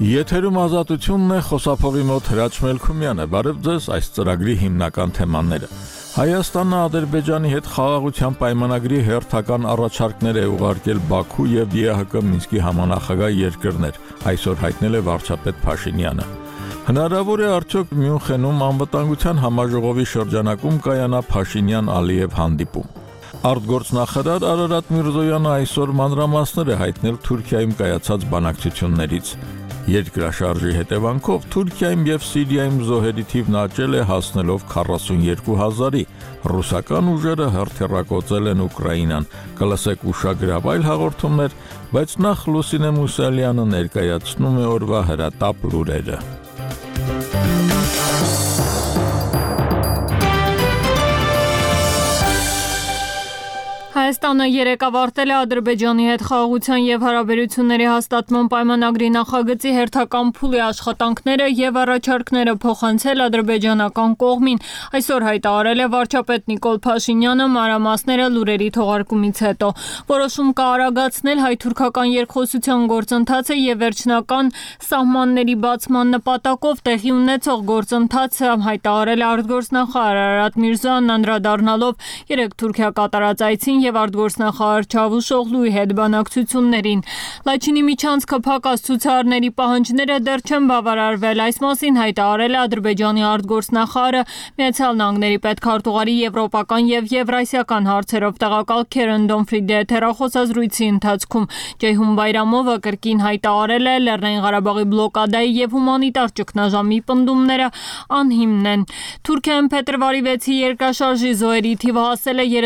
Եթերում ազատությունն է, խոսափողի մոտ Հրաչ Մելքումյանը, բարև ձեզ, այս ծրագրի հիմնական թեմաները։ Հայաստանը Ադրբեջանի հետ խաղաղության պայմանագրի հերթական առաջարկներ է ուղարկել Բաքու եւ ԵԱՀԿ Մինսկի համանախագահ երկրներ, այսօր հայտնել է վարչապետ Փաշինյանը։ Հնարավոր է արդյոք Մյունխենում անվտանգության համաժողովի շրջանակում կայանա Փաշինյան-Ալիև հանդիպում։ Արտգործնախարար Արարատ Միրզոյանը այսօր մանրամասներ է հայտնել Թուրքիայում կայացած բանակցություններից։ Երկրաշարժի հետևանքով Թուրքիայում եւ Սիրիայում զոհերի թիվն աճել է հասնելով 42,000-ի։ Ռուսական ուժերը հերթեռակոծել են Ուկրաինան։ Կլսեք ուշագրավ այլ հաղորդումներ, բայց նախ Լուսինե Մուսալյանը ներկայացնում է օրվա հրատապ լուրերը։ Հայաստանը երեկ ավարտել է Ադրբեջանի հետ խաղաղության եւ հարաբերությունների հաստատման պայմանագրի նախագծի հերթական փուլի աշխատանքները եւ առաջարկները փոխանցել ադրբեջանական կողմին։ Այսօր հայտարարել է վարչապետ Նիկոլ Փաշինյանը մանրամասները լուրերի թողարկումից հետո։ Որոշում կա արագացնել հայ-թուրքական երկխոսության գործընթացը եւ վերջնական սահմանների բացման նպատակով տեղի ունեցող գործընթացը հայտարարել է արտգործնախարար Արարատ Միրզոյանն անդրադառնալով երեկ Թուրքիա կատարած այցին եւ արտգործնախարար Չավուշօղլուի հետ բանակցություններին։ Լաչինի միջանցքը փակած ցուցարարների պահանջները դեռ չեն բավարարվել։ Այս մասին հայտարարել է Ադրբեջանի արտգործնախարարը Միացյալ Նահանգների պետքարտուղարի եվրոպական եւ եվրասիական հարցերով տեղակալ Քերեն Դոնֆրիդի հեռախոսազրույցի ընթացքում։ Ջեյհուն Բայրամովը կրկին հայտարարել է Լեռնային Ղարաբաղի բլոկադայի եւ հումանիտար ճգնաժամի պնդումները անհիմն են։ Թուրքիայում փետրվարի 6-ի երկրաշարժի զոհերի թիվը հասել է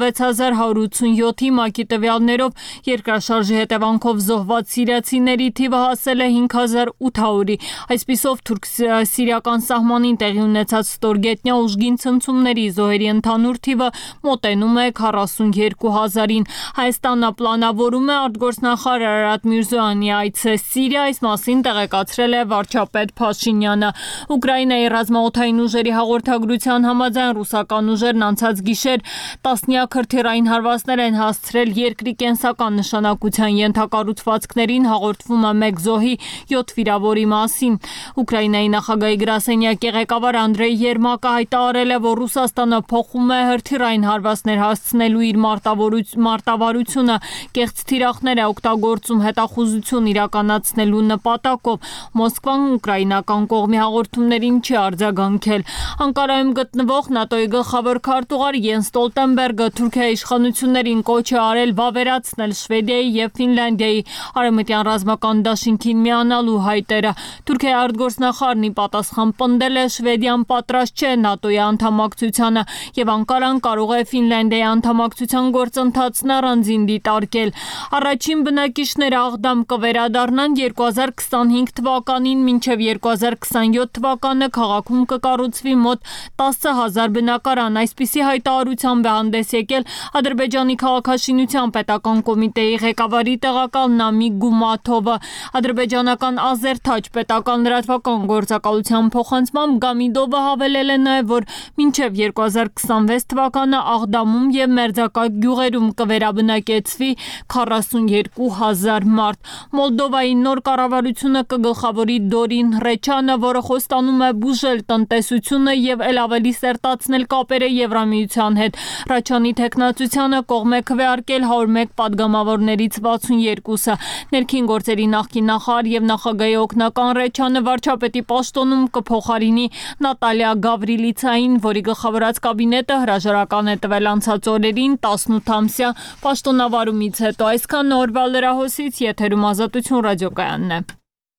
36,187-ի, ՄԱԿ-ի տվյալներով երկրաշարժի հետևանքով զոհված սիրիացիների թիվը հասել է 5,800-ի։ Այսպիսով թուրք-սիրիական սահմանին տեղի ունեցած ստորգետնյա ուժգին ցնցումների զոհերի ընդհանուր թիվը մոտենում է 42,000-ին։ Հայաստանը պլանավորում է արտգործնախարար Արարատ Միրզոյանի այցը Սիրիա, այս մասին տեղեկացրել է վարչապետ Փաշինյանը։ Ուկրաինայի ռազմաօդային ուժերի հաղորդագրության համաձայն ռուսական ուժերն անցած գիշեր տասնյակ հրթիռային հարվածներ են հասցրել երկրի կենսական նշանակության ենթակառուցվածքներին, հաղորդվում է 1 զոհի 7 վիրավորի մասին։ Ուկրաինայի նախագահի գրասենյակի ղեկավար Անդրեյ Երմակը հայտարարել է, որ Ռուսաստանը փոխում է հրթիռային հարվածներ հասցնելու իր մարտավարությունը, կեղծ թիրախներ է օգտագործում հետախուզություն իրականացնելու նպատակով։ Մոսկվան ուկրաինական կողմի հաղորդումներին չի արձագանքել։ Անկարայում գտնվող ՆԱՏՕ-ի գլխավոր քարտուղար Յենս Ստոլտենբերգը Թուրքիայի իշխանություններին կոչ է արել վավերացնել Շվեդիայի եւ Ֆինլանդիայի արևմտյան ռազմական դաշինքին միանալու հայտերը։ Թուրքիայի արտգործնախարարն ի պատասխան պնդել է Շվեդիան պատրաստ չէ ՆԱՏՕ-ի անդամակցությանը եւ Անկարան կարող է Ֆինլանդիայի անդամակցության գործընթացն առանձին դիտարկել։ Առաջին բնակիչները Աղդամ կվերադառնան 2025 թվականին, մինչև 2027 թվականը քաղաքում կկառուցվի մոտ 10,000 բնակարան։ Այսպիսի հայտարարությամբ է հանդես եկել Ադրբեջանի քաղաքաշինության պետական կոմիտեի ղեկավարի տեղակալ Նամի Գումաթովը։ Ադրբեջանական Ազերթաջ պետական լրատվական գործակալության փոխանցմամբ Գամիդովը հավելել է նաև, որ մինչև 2026 թվականը Աղդամում եւ Մերձակա գյուղերում կվերաբնակեցվի 42,000 մարդ։ Մոլդովայի նոր կառավարությունը կգլխավորի Դորին Հռեչյանը, որը խոստանում է բուժել տնտեսությունը եւ ել ավելի սերտացնել կապերը Եվրամիության հետ։ Հռեչյանի թեկնածությանը կողմ է քվեարկել 101 падգամավորներից 62-ը։ Ներքին գործերի նախկին նախարար եւ նախագահի օգնական Հռեչյանը վարչապետի պաշտոնում կփոխարինի Նատալիա Գավրիլիցային, որի գլխավորած կաբինետը հրաժարական է տվել անցած օրերին 18-ամսյա պաշտոնավարումից հետո։ Այսքան օրվա լրահոսից, եթերում Ազատություն ռադիոկայանն է։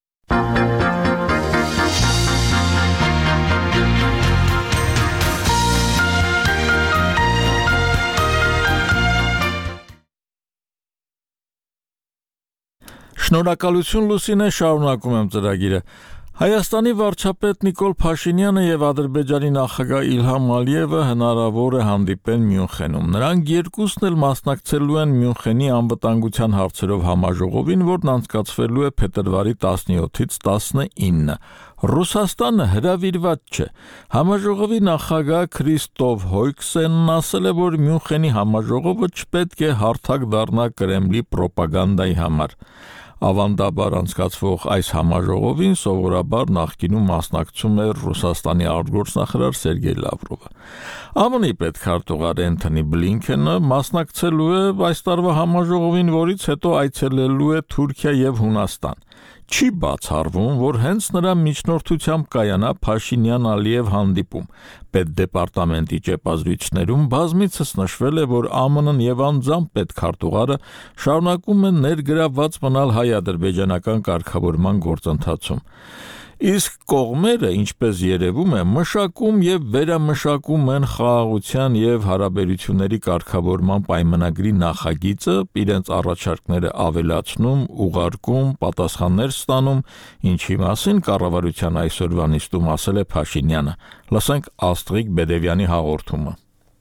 Շնորհակալություն Լուսինե, շարունակում եմ ծրագիրը։ Հայաստանի վարչապետ Նիկոլ Փաշինյանը եւ Ադրբեջանի նախագահ Իլհամ Ալիևը հնարավոր է հանդիպեն Մյունխենում։ Նրանք երկուսն էլ մասնակցելու են Մյունխենի անվտանգության հարցերով համաժողովին, որն անցկացվելու է փետրվարի 17-ից 19։ Ռուսաստանը հրավիրված չէ։ Համաժողովի նախագահ Քրիստոֆ Հոյքսենն ասել է, որ Մյունխենի համաժողովը չպետք է հարթակ դառնա Կրեմլի պրոպագանդայի համար։ Ավանդաբար անցկացվող այս համաժողովին սովորաբար նախկինում մասնակցում էր Ռուսաստանի արտգործնախարար Սերգեյ Լավրովը։ ԱՄՆ-ի պետքարտուղար Էնթոնի Բլինքենը մասնակցելու է այս տարվա համաժողովին, որից հետո այցելելու է Թուրքիա եւ Հունաստան։ Չի բացառվում, որ հենց նրա միջնորդությամբ կայանա Փաշինյան-Ալիև հանդիպում։ Պետդեպարտամենտի ճեպազրույցներում բազմիցս նշվել է, որ ԱՄՆ-ն եւ անձամբ պետքարտուղարը շարունակում են ներգրավված մնալ հայ-ադրբեջանական կարգավորման գործընթացում։ Իսկ կողմերը, ինչպես երևում է, մշակում եւ վերամշակում են խաղաղության եւ հարաբերությունների կարգավորման պայմանագրի նախագիծը, իրենց առաջարկները ավելացնում, ուղարկում, պատասխաններ ստանում, ինչի մասին կառավարության այսօրվա նիստում ասել է Փաշինյանը։ Լսենք Աստրիկ Բեդևյանի հաղորդումը։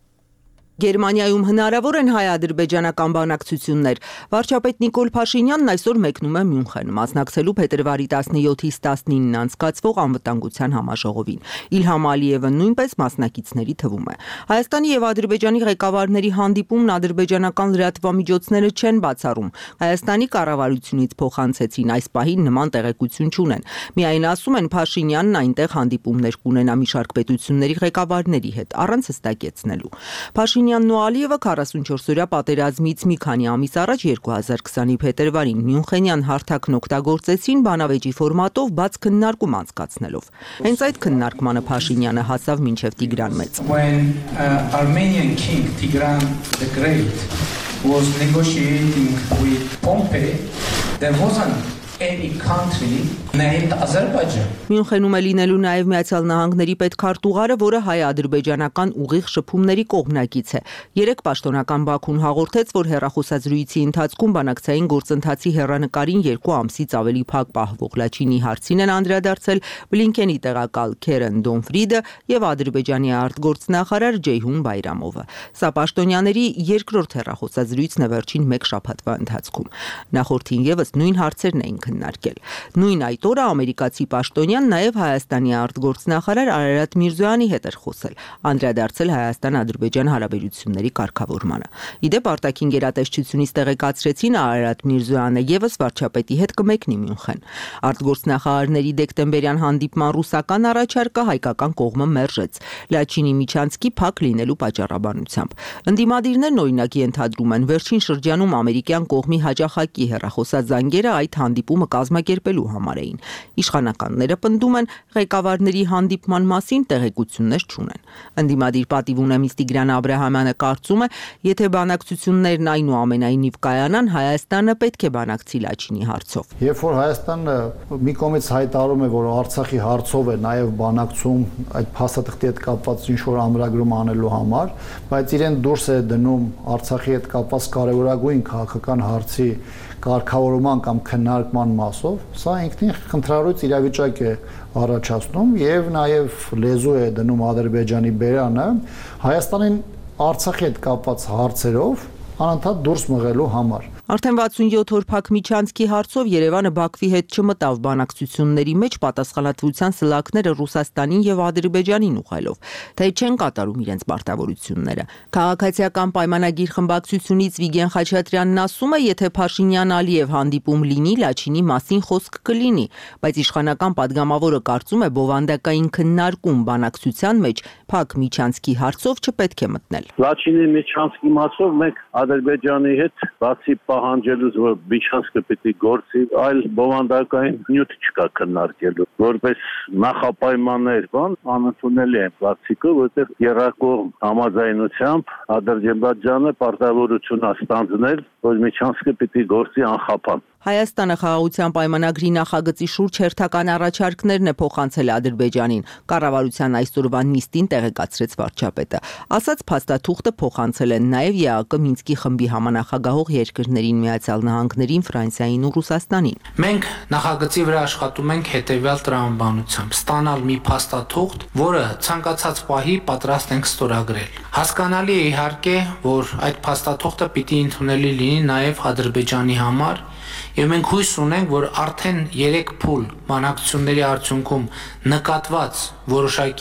Գերմանիայում հնարավոր են հայ-ադրբեջանական բանակցություններ։ Վարչապետ Նիկոլ Փաշինյանն այսօր մեկնում է Մյունխեն, մասնակցելու փետրվարի 17-ից 19-ն անցկացվող անվտանգության համաժողովին։ Իլհամ Ալիևը նույնպես մասնակիցների թվում է։ Հայաստանի եւ Ադրբեջանի ղեկավարների հանդիպումն ադրբեջանական լրատվամիջոցները չեն բացառում։ Հայաստանի կառավարությունից փոխանցեցին, այս պահին նման տեղեկություն չունեն։ Միայն ասում են Փաշինյանն այնտեղ հանդիպումներ կունենա մի շարք պետությունների ղեկավարների հետ, առանց հստակեցնելու։ Փաշինյանն ու Ալիևը 44-օրյա պատերազմից մի քանի ամիս առաջ 2020-ի փետրվարին Մյունխենյան հարթակն օգտագործեցին բանավեճի ֆորմատով բաց քննարկում անցկացնելով։ Հենց այդ քննարկմանը Փաշինյանը հասավ մինչև Տիգրան Մեծ։ When Armenian king Tigran the Great was negotiating with Pompey, there wasn't any country named Azerbaijan. Մյունխենում է լինելու նաև Միացյալ Նահանգների պետքարտուղարը, որը հայ-ադրբեջանական ուղիղ շփումների կողմնակից է։ Երեք պաշտոնական Բաքուն հաղորդեց, որ հեռախոսազրույցի ընթացքում բանակցային գործընթացի հեռանկարին 2 ամսից ավելի փակ պահվող Լաչինի հարցին են անդրադարձել Բլինքենի տեղակալ Քերեն Դոնֆրիդը եւ Ադրբեջանի արտգործնախարար Ջեյհուն Բայրամովը։ Սա պաշտոնյաների երկրորդ հեռախոսազրույցն է վերջին 1 շաբաթվա ընթացքում։ Նախորդին եւս նույն հարցերն էին քննարկել։ Նույն այդ օրը ամերիկացի պաշտոնյան նաև Հայաստանի արտգործնախարար Արարատ Միրզոյանի հետ էր խոսել, անդրադարձել Հայաստան-Ադրբեջան հարաբերությունների կարգավորմանը։ Իդեպ արտաքին գերատեսչությունից տեղեկացրեցին Արարատ Միրզոյանը եւս վարչապետի հետ կմեկնի Մյունխեն։ Արտգործնախարարների դեկտեմբերյան հանդիպման ռուսական առաջարկը հայկական կողմը մերժեց Լաչինի միջանցքի փակ լինելու պատճառաբանությամբ։ Ընդդիմադիրներն օրինակ ենթադրում են վերջին շրջանում ամերիկյան կողմի հաջախակի հեռախոսազանգերը այդ հանդիպումը կազմակերպելու համար էին։ Իշխանականները պնդում են ղեկավարների հանդիպման մասին տեղեկություններ չունեն։ Ընդդիմադիր պատիվ ունեմից Տիգրան Աբրահամյանը կարծում է, եթե բանակցություններն այնուամենայնիվ կայանան, Հայաստանը պետք է բանակցի Լաչինի հարցով։ Երբ որ Հայաստանը մի կողմից հայտարարում է, որ Արցախի հարցով է նաև բանակցում այդ փաստաթղթի հետ կապված ինչ-որ ամրագրում անելու համար, բայց իրեն դուրս է դնում Արցախի հետ կապված կարևորագույն քաղաքական հարցի կարգավորման կամ քննարկման մասով, սա ինքնին խնդրառույց իրավիճակ է առաջացնում եւ նաեւ լեզու է դնում Ադրբեջանի բերանը Հայաստանին Արցախի հետ կապված հարցերով անընդհատ դուրս մղելու համար։ Արդեն 67 օր փակ միջանցքի հարցով Երևանը Բաքվի հետ չմտավ բանակցությունների մեջ պատասխանատվության սլաքները Ռուսաստանին եւ Ադրբեջանին ուղղելով, թե չեն կատարում իրենց պարտավորությունները։ Քաղաքացիական պայմանագիր խմբակցությունից Վիգեն Խաչատրյանն ասում է, եթե Փաշինյան-Ալիև հանդիպում լինի, Լաչինի մասին խոսք կլինի, բայց իշխանական падգամավորը կարծում է բովանդակային քննարկում բանակցության մեջ փակ միջանցքի հարցով չպետք է մտնել։ Լաչինի միջանցքի մասով մենք Ադրբեջանի հետ բացի պահանջելուց, որ միջանցքը պիտի գործի, այլ բովանդակային նյութ չկա քննարկելու, որպես նախապայմաններ բան անընդունելի է բացիկը, որտեղ երրակողմ համաձայնությամբ Ադրբեջանը պարտավորություն է ստանձնել, որ միջանցքը պիտի գործի անխափան։ Հայաստանը խաղաղության պայմանագրի նախագծի շուրջ հերթական առաջարկներն է փոխանցել Ադրբեջանին, կառավարության այսօրվա նիստին տեղեկացրեց վարչապետը։ Ասաց փաստաթուղթը փոխանցել են նաև ԵԱԿ Մինսկի խմբի համանախագահող երկրներին Միացյալ Նահանգներին, Ֆրանսիային ու Ռուսաստանին։ Մենք նախագծի վրա աշխատում ենք հետևյալ տրամաբանությամբ՝ ստանալ մի փաստաթուղթ, որը ցանկացած պահի պատրաստ ենք ստորագրել։ Հասկանալի է իհարկե, որ այդ փաստաթուղթը պիտի ընդունելի լինի նաև Ադրբեջանի համար, եւ մենք հույս ունենք, որ արդեն 3 փուլ բանակցությունների արդյունքում նկատված որոշակի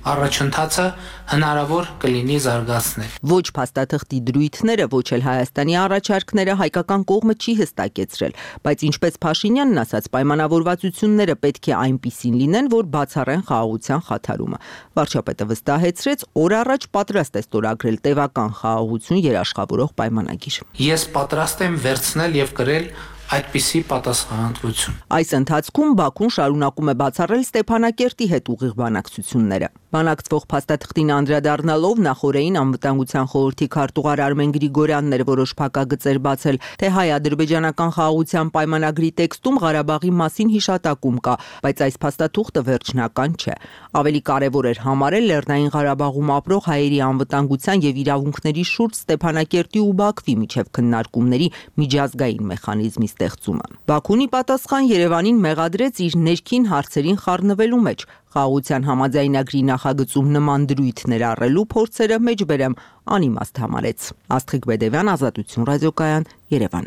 առաջընթացը հնարավոր կլինի զարգացնել։ Ոչ փաստաթղթի դրույթները, ոչ էլ Հայաստանի առաջարկները հայկական կողմը չի հստակեցրել, բայց ինչպես Փաշինյանն ասաց, պայմանավորվածությունները պետք է այնպիսին լինեն, որ բացառեն խաղաղության խաթարումը։ Վարչապետը վստահեցրեց, օր առաջ պատրաստ է ստորագրել տևական խաղաղություն երաշխավորող պայմանագիր։ Ես պատրաստ եմ վերցնել եւ կրել այդպիսի պատասխանատվություն։ Այս ընթացքում Բաքուն շարունակում է բացառել Ստեփանակերտի հետ ուղիղ բանակցությունները։ Բանակցվող փաստաթղթին անդրադառնալով նախորդին անվտանգության խորհրդի քարտուղար Արմեն Գրիգորյանն էր որոշ փակագծեր բացել, թե հայ-ադրբեջանական խաղաղության պայմանագրի տեքստում Ղարաբաղի մասին հիշատակում կա, բայց այս փաստաթուղթը վերջնական չէ։ Ավելի կարևոր էր համարել Լեռնային Ղարաբաղում ապրող հայերի անվտանգության եւ իրավունքների շուրջ Ստեփանակերտի ու Բաքվի միջև քննարկումների միջազգային մեխանիզմի ստեղծումը։ Բաքունի պատասխան Երևանին մեղադրեց իր ներքին հարցերին խառնվելու մեջ։ Խաղաղության համաձայնագրի նախագծում նման դրույթ ներառելու փորձերը մեջբերեմ անիմաստ համարեց։ Աստղիկ Բեդևյան, Ազատություն ռադիոկայան, Երևան։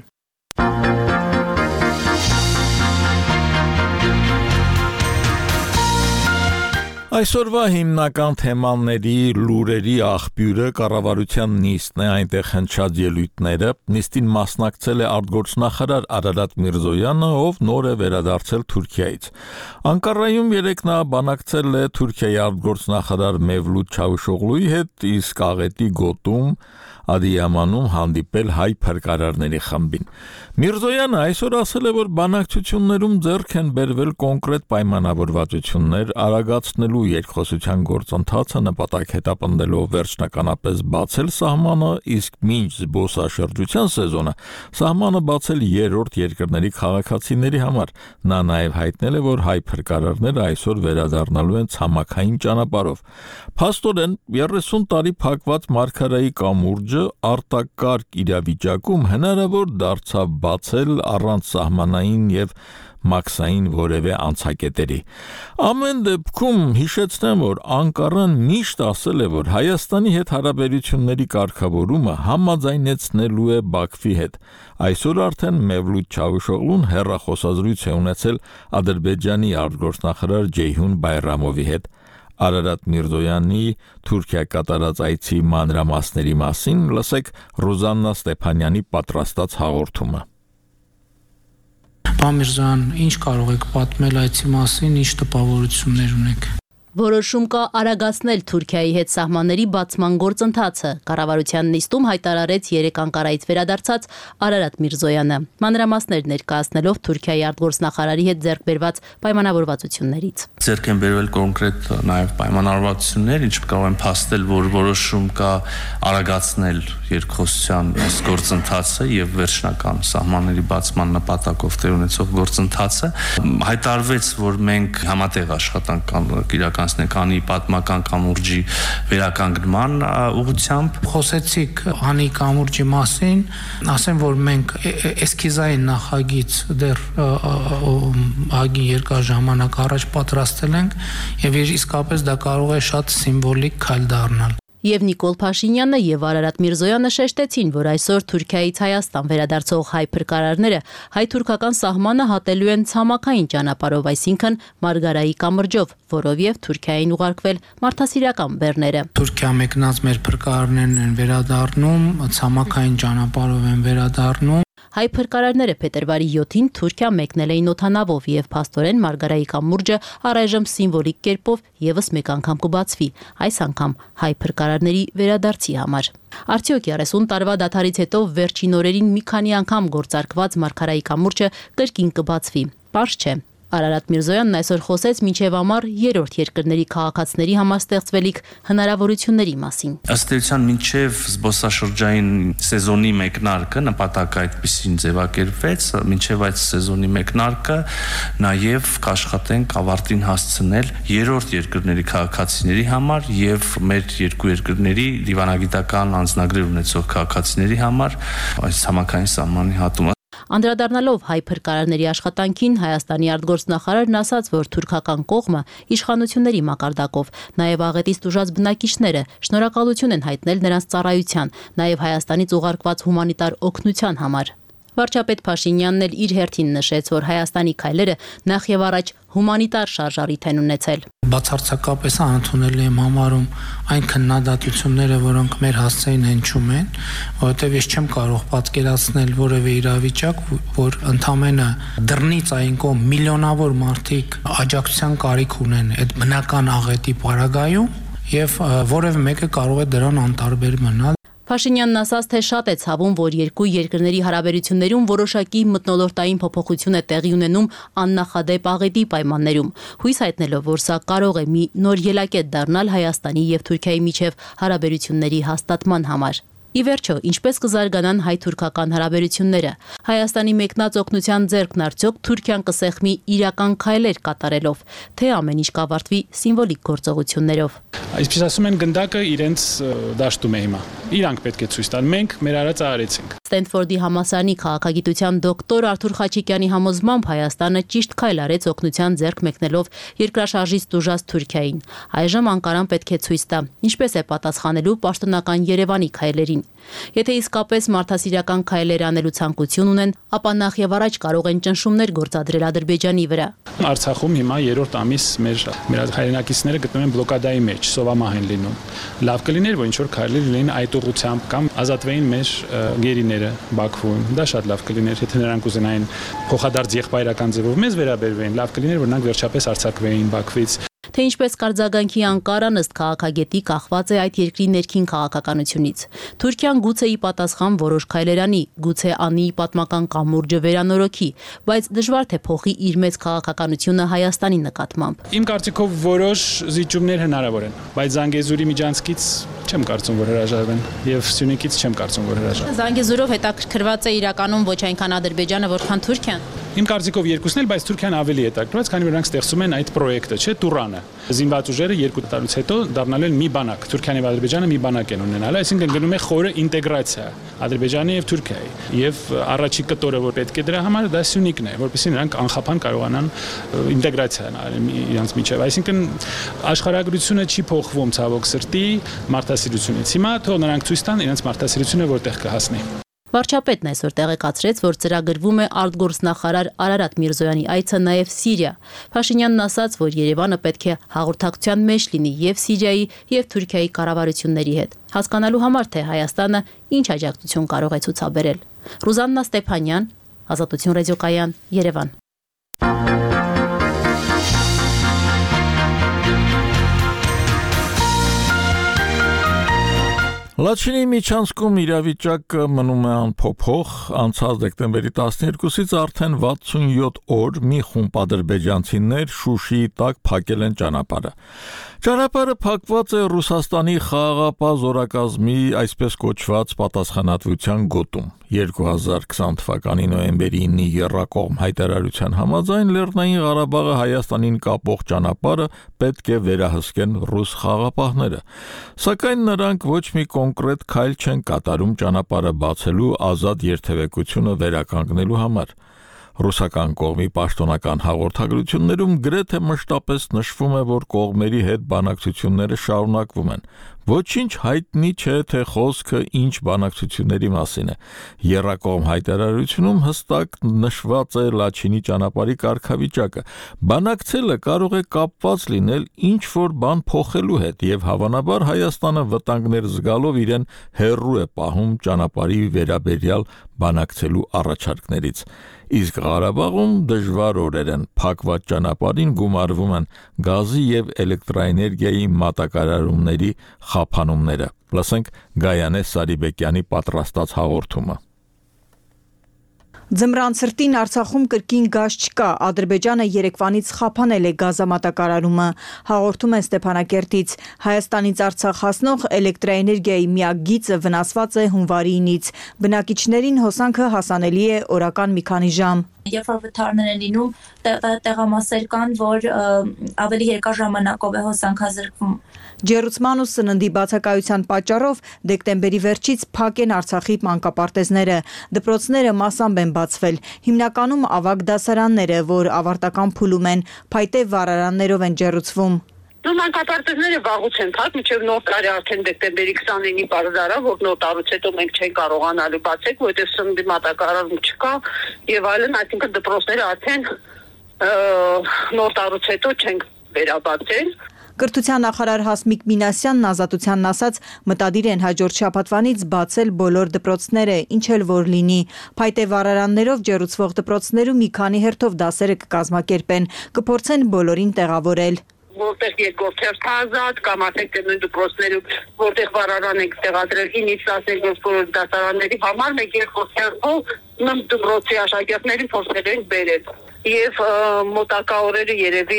Այսօրվա հիմնական թեմաների լուրերի աղբյուրը կառավարության նիստն է, այնտեղ հնչած ելույթները։ Նիստին մասնակցել է արտգործնախարար Արարատ Միրզոյանը, ով նոր է վերադարձել Թուրքիայից։ Անկարայում երեկ նա բանակցել է Թուրքիայի արտգործնախարար Մևլութ Չավուշօղլուի հետ, իսկ Աղետի գոտում Ադիյամանում հանդիպել հայ փրկարարների խմբին։ Միրզոյանը այսօր ասել է, որ բանակցություններում ձեռք են բերվել կոնկրետ պայմանավորվածություններ, արագացնելու երկխոսության գործընթացը նպատակ հետապնդելով վերջնականապես բացել սահմանը, իսկ մինչ զբոսաշրջության սեզոնը սահմանը բացել երրորդ երկրների քաղաքացիների համար։ Նա նաև հայտնել է, որ հայ փրկարարները այսօր վերադառնալու են ցամաքային ճանապարհով։ Փաստորեն 30 տարի փակված Մարգարայի կամուրջը արտակարգ իրավիճակում հնարավոր դարձավ բացել առանց սահմանային եւ մաքսային որևէ անցակետերի։ Ամեն դեպքում հիշեցնեմ, որ Անկարան միշտ ասել է, որ Հայաստանի հետ հարաբերությունների կարգավորումը համաձայնեցնելու է Բաքվի հետ։ Այսօր արդեն Մևլութ Չավուշօղլուն հեռախոսազրույց է ունեցել Ադրբեջանի արտգործնախարար Ջեյհուն Բայրամովի հետ։ Արարատ Միրզոյանի Թուրքիա կատարած այցի մանրամասների մասին լսեք Ռոզաննա Ստեփանյանի պատրաստած հաղորդումը։ Պարոն Միրզոյան, ինչ կարող եք պատմել այցի մասին, ինչ տպավորություններ ունեք։ Որոշում կա արագացնել Թուրքիայի հետ սահմանների բացման գործընթացը, կառավարության նիստում հայտարարեց երեկ Անկարայից վերադարձած Արարատ Միրզոյանը, մանրամասներ ներկայացնելով Թուրքիայի արտգործնախարարի հետ ձեռք բերված պայմանավորվածություններից։ Ձեռք են բերվել կոնկրետ նաև պայմանավորվածություններ, ինչ կարող են փաստել, որ որոշում կա արագացնել երկխոսության այս գործընթացը եւ վերջնական սահմանների բացման նպատակով տեղ ունեցող գործընթացը։ Հայտարարվեց, որ մենք համատեղ աշխատանք իրականացնենք անի պատմական կամուրջի վերականգնման ուղղությամբ։ Խոսեցիք անի կամուրջի մասին, ասեմ, որ մենք էսքիզային նախագիծ դեռ ագի երկար ժամանակ առաջ պատրաստել ենք եւ իսկապես դա կարող է շատ սիմվոլիկ քայլ դառնալ։ Եվ Նիկոլ Փաշինյանը եւ Արարատ Միրզոյանը շեշտեցին, որ այսօր Թուրքիայից Հայաստան վերադարձող հայ փրկարարները հայ-թուրքական սահմանը հատելու են ցամաքային ճանապարհով, այսինքն Մարգարայի կամրջով, որով եւ Թուրքիային ուղարկվել մարդասիրական բեռները։ Թուրքիա մեկնած մեր փրկարարներն են վերադառնում, ցամաքային ճանապարհով են վերադառնում։ Հայ փրկարարները փետրվարի 7-ին Թուրքիա մեկնել էին օդանավով եւ փաստորեն Մարգարայի կամուրջը առայժմ սիմվոլիկ կերպով եւս մեկ անգամ կբացվի, այս անգամ հայ փրկարարների վերադարձի համար։ Արդյոք 30 տարվա դադարից հետո վերջին օրերին մի քանի անգամ գործարկված Մարգարայի կամուրջը կրկին կբացվի։ Պարզ չէ։ Արարատ Միրզոյանն այսօր խոսեց մինչև ամառ երրորդ երկրների քաղաքացիների համաստեղծվելիք հնարավորությունների մասին։ Ըստ էության մինչև զբոսաշրջային սեզոնի մեկնարկը նպատակը այդպեսին ձևակերպվեց, մինչև այդ սեզոնի մեկնարկը նաև կաշխատենք ավարտին հասցնել երրորդ երկրների քաղաքացիների համար եւ մեր երկու երկրների դիվանագիտական անձնագրեր ունեցող քաղաքացիների համար այս ցամաքային սահմանի հատումը։ Անդրադառնալով հայ փրկարարների աշխատանքին Հայաստանի արտգործնախարարն ասաց, որ թուրքական կողմը իշխանությունների մակարդակով, նաև աղետից տուժած բնակիչները շնորհակալություն են հայտնել նրանց ծառայության, նաև Հայաստանից ուղարկված հումանիտար օգնության համար։ Վարչապետ Փաշինյանն էլ իր հերթին նշեց, որ Հայաստանի քայլերը նախ եւ առաջ հումանիտար շարժառիթ են ունեցել։ Բացարձակապես անընդունելի եմ համարում այն քննադատությունները, որոնք մեր հասցեին հնչում են, որովհետեւ ես չեմ կարող պատկերացնել որևէ իրավիճակ, որ ընդամենը դռնից այն կողմ միլիոնավոր մարդիկ աջակցության կարիք ունեն այդ բնական աղետի պարագայում եւ որևէ մեկը կարող է դրան անտարբեր մնալ։ Փաշինյանն ասաց, թե շատ է ցավում, որ երկու երկրների հարաբերություններում որոշակի մթնոլորտային փոփոխություն է տեղի ունենում աննախադեպ աղետի պայմաններում, հույս հայտնելով, որ սա կարող է մի նոր ելակետ դառնալ Հայաստանի եւ Թուրքիայի միջև հարաբերությունների հաստատման համար։ Ի վերջո, ինչպես կզարգանան հայ-թուրքական հարաբերությունները, Հայաստանի մեկնած օգնության ձեռքն արդյոք Թուրքիան կսեղմի իրական քայլեր կատարելով, թե ամեն ինչ կավարտվի սիմվոլիկ գործողություններով։ Այսպես ասում են, գնդակը իրենց դաշտում է հիմա։ Իրանք պետք է ցույց տան, մենք մեր արածը արեցինք։ Ստենֆորդի համալսարանի քաղաքագիտության դոկտոր Արթուր Խաչիկյանի համոզմամբ Հայաստանը ճիշտ քայլ արեց օգնության ձեռք մեկնելով երկրաշարժից տուժած Թուրքիային։ Այժմ Անկարան պետք է ցույց տա, ինչպես է պատասխանելու պաշտոնական Երևանի քայլերին։ Եթե իսկապես մարդասիրական քայլեր անելու ցանկություն ունեն, ապա նախ եւ առաջ կարող են ճնշումներ գործադրել Ադրբեջանի վրա։ Արցախում հիմա երրորդ ամիս մեր հայրենակիցները գտնվում են բլոկադայի մեջ, սովամահ են լինում։ Լավ կլիներ, որ ինչ որ քայլեր լինեն այդ ուղղությամբ կամ ազատվեին մեր գերիները Բաքվում։ Դա շատ լավ կլիներ, եթե նրանք ուզենային փոխադարձ եղբայրական ձևով մեզ վերաբերվեին, լավ կլիներ, որ նրանք վերջապես արձակվեին Բաքվից։ Թե ինչպես կարձագանքի Անկարան ըստ քաղաքագետի կախված է այդ երկրի ներքին քաղաքականությունից։ Թուրքիան գուցե ի պատասխան որոշ քայլեր անի, գուցե անի պատմական կամուրջը վերանորոգի, բայց դժվար թե փոխի իր մեծ քաղաքականությունը Հայաստանի նկատմամբ։ Իմ կարծիքով որոշ զիջումներ հնարավոր են, բայց Զանգեզուրի միջանցքից չեմ կարծում, որ հրաժարվեն, եւ Սյունիքից չեմ կարծում, որ հրաժարվեն։ Զանգեզուրով հետաքրքրված է իրականում ոչ այնքան Ադրբեջանը, որքան Թուրքիան։ Իմ կարծիքով երկուսն էլ, բայց Թուրքիան ավելի հետաքրքրված, քանի որ նրանք ստեղծում են այդ պրոյեկտը, չէ, Տուրանը։ Զինված ուժերը 2 տարուց հետո դառնալ են մի բանակ, Թուրքիան եւ Ադրբեջանը մի բանակ են ունենալ, այսինքն գնում է խորը ինտեգրացիա Ադրբեջանի եւ Թուրքիայի։ Եվ առաջի կտորը, որ պետք է դրա համար, դա Սյունիքն է, որովհետեւ նրանք անխափան կարողանան ինտեգրացիա անել իրենց միջև։ Այսինքն աշխարհագրությունը չի փոխվում ցավոք սրտի մարդասիրությունից։ Հիմա թող նրանք ցույց տան իրենց մարդասիրությունը որտեղ կհասնի։ Վարչապետն այսօր տեղեկացրեց, որ ծրագրվում է արտգործնախարար Արարատ Միրզոյանի այցը նաև Սիրիա։ Փաշինյանն ասաց, որ Երևանը պետք է հաղորդակցության մեջ լինի եւ Սիրիայի եւ Թուրքիայի կառավարությունների հետ, հասկանալու համար, թե Հայաստանը ինչ աջակցություն կարող է ցուցաբերել։ Ռուզաննա Ստեփանյան, Ազատություն ռադիոկայան, Երևան։ Լաչինի միջանցքում իրավիճակը մնում է անփոփոխ, անցած դեկտեմբերի 12-ից արդեն 67 օր մի խումբ ադրբեջանցիներ Շուշիի տակ փակել են ճանապարհը։ Ճանապարհը փակված է Ռուսաստանի խաղաղապահ զորակազմի այսպես կոչված պատասխանատվության գոտում։ 2020 թվականի նոյեմբերի 9-ի եռակողմ հայտարարության համաձայն Լեռնային Ղարաբաղը Հայաստանին կապող ճանապարհը պետք է վերահսկեն ռուս խաղաղապահները։ Սակայն նրանք ոչ մի կոնկրետ քայլ չեն կատարում ճանապարհը բացելու ազատ երթևեկությունը վերականգնելու համար։ Ռուսական կողմի պաշտոնական հաղորդագրություններում գրեթե մշտապես նշվում է, որ կողմերի հետ բանակցությունները շարունակվում են։ Ոչինչ հայտնի չէ, թե խոսքը ինչ բանակցությունների մասին է։ Եռակողմ հայտարարությունում հստակ նշված է Լաչինի ճանապարհի կարգավիճակը։ Բանակցելը կարող է կապված լինել ինչ-որ բան փոխելու հետ, եւ հավանաբար Հայաստանը վտանգներ զգալով իրեն հեռու է պահում ճանապարհի վերաբերյալ բանակցելու առաջարկներից։ Իսկ Ղարաբաղում դժվար օրեր են, փակված ճանապարհին գումարվում են գազի եւ էլեկտրաէներգիայի մատակարարումների խափանումները։ Լսենք Գայանե Սարիբեկյանի պատրաստած հաղորդումը։ Ձմռան ցրտին Արցախում կրկին գազ չկա, Ադրբեջանը երեկվանից խափանել է գազամատակարարումը, հաղորդում են Ստեփանակերտից։ Հայաստանից Արցախ հասնող էլեկտրաէներգիայի միակ գիծը վնասված է հունվարի 9-ից, բնակիչներին հոսանքը հասանելի է օրական մի քանի ժամ։ Երբ որ վթարներ են լինում, տեղամասեր կան, որ ավելի երկար ժամանակով է հոսանքազրկվում։ Ջեռուցման ու սննդի բացակայության պատճառով դեկտեմբերի վերջից փակ են Արցախի մանկապարտեզները, դպրոցները մասամբ են բացվել, հիմնականում ավագ դասարանները, որ ավարտական փուլում են, փայտե վառարաններով են ջեռուցվում։ Մանկապարտեզները վաղուց են փակ, մինչև նոր տարի արդեն դեկտեմբերի 29-ի պարզարա, որ նոր տարուց հետո մենք չենք կարողանալու բացել, որտեղ սննդի մատակարարում չկա եւ այլն, այսինքն դպրոցները արդեն նոր տարուց հետո չենք վերաբացել։ Կրթության նախարար Հասմիկ Մինասյանն Ազատությանն ասաց, մտադիր են հաջորդ շաբաթվանից բացել բոլոր դպրոցները, ինչ էլ որ լինի։ Փայտե վառարաններով ջեռուցվող դպրոցներում մի քանի հերթով դասերը կկազմակերպեն, կփորձեն բոլորին տեղավորել։ Որտեղ երկրորդ հերթ ազատ կամ ասենք նույն դպրոցներում, որտեղ վառարան ենք տեղադրել 9-10 բոլոր դասարանների համար, մեկ երկրորդ հերթով նույն դպրոցի աշակերտներին փորձել ենք բերել։ Եվ մոտակա օրերը երևի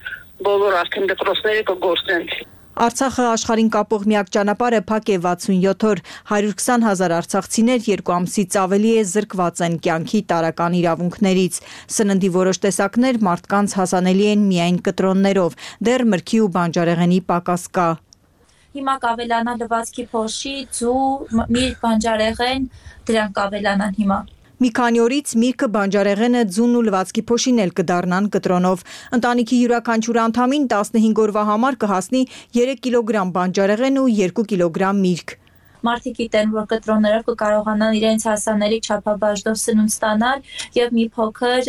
բոլոր արդեն դպրոցները կգործեն։ Արցախը աշխարհին կապող միակ ճանապարհը փակ է 67 օր, 120,000 արցախցիներ 2 ամսից ավելի է զրկված են կյանքի տարրական իրավունքներից։ Սննդի որոշ տեսակներ մարդկանց հասանելի են միայն կտրոններով, դեռ մրգի ու բանջարեղենի պակաս կա։ Հիմա կավելանա լվացքի փոշի, ձու, միրգ, բանջարեղեն, դրանք կավելանան հիմա։ Մի քանի օրից միրգը, բանջարեղենը, ձուն ու լվացքի փոշին էլ կդառնան կտրոնով։ Ընտանիքի յուրաքանչյուր անդամին 15 օրվա համար կհասնի 3 կիլոգրամ բանջարեղեն ու 2 կիլոգրամ միրգ։ Մարդիկ գիտեն, որ կտրոններով կկարողանան իրենց հասանելի չափաբաժնով սնունդ ստանալ եւ մի փոքր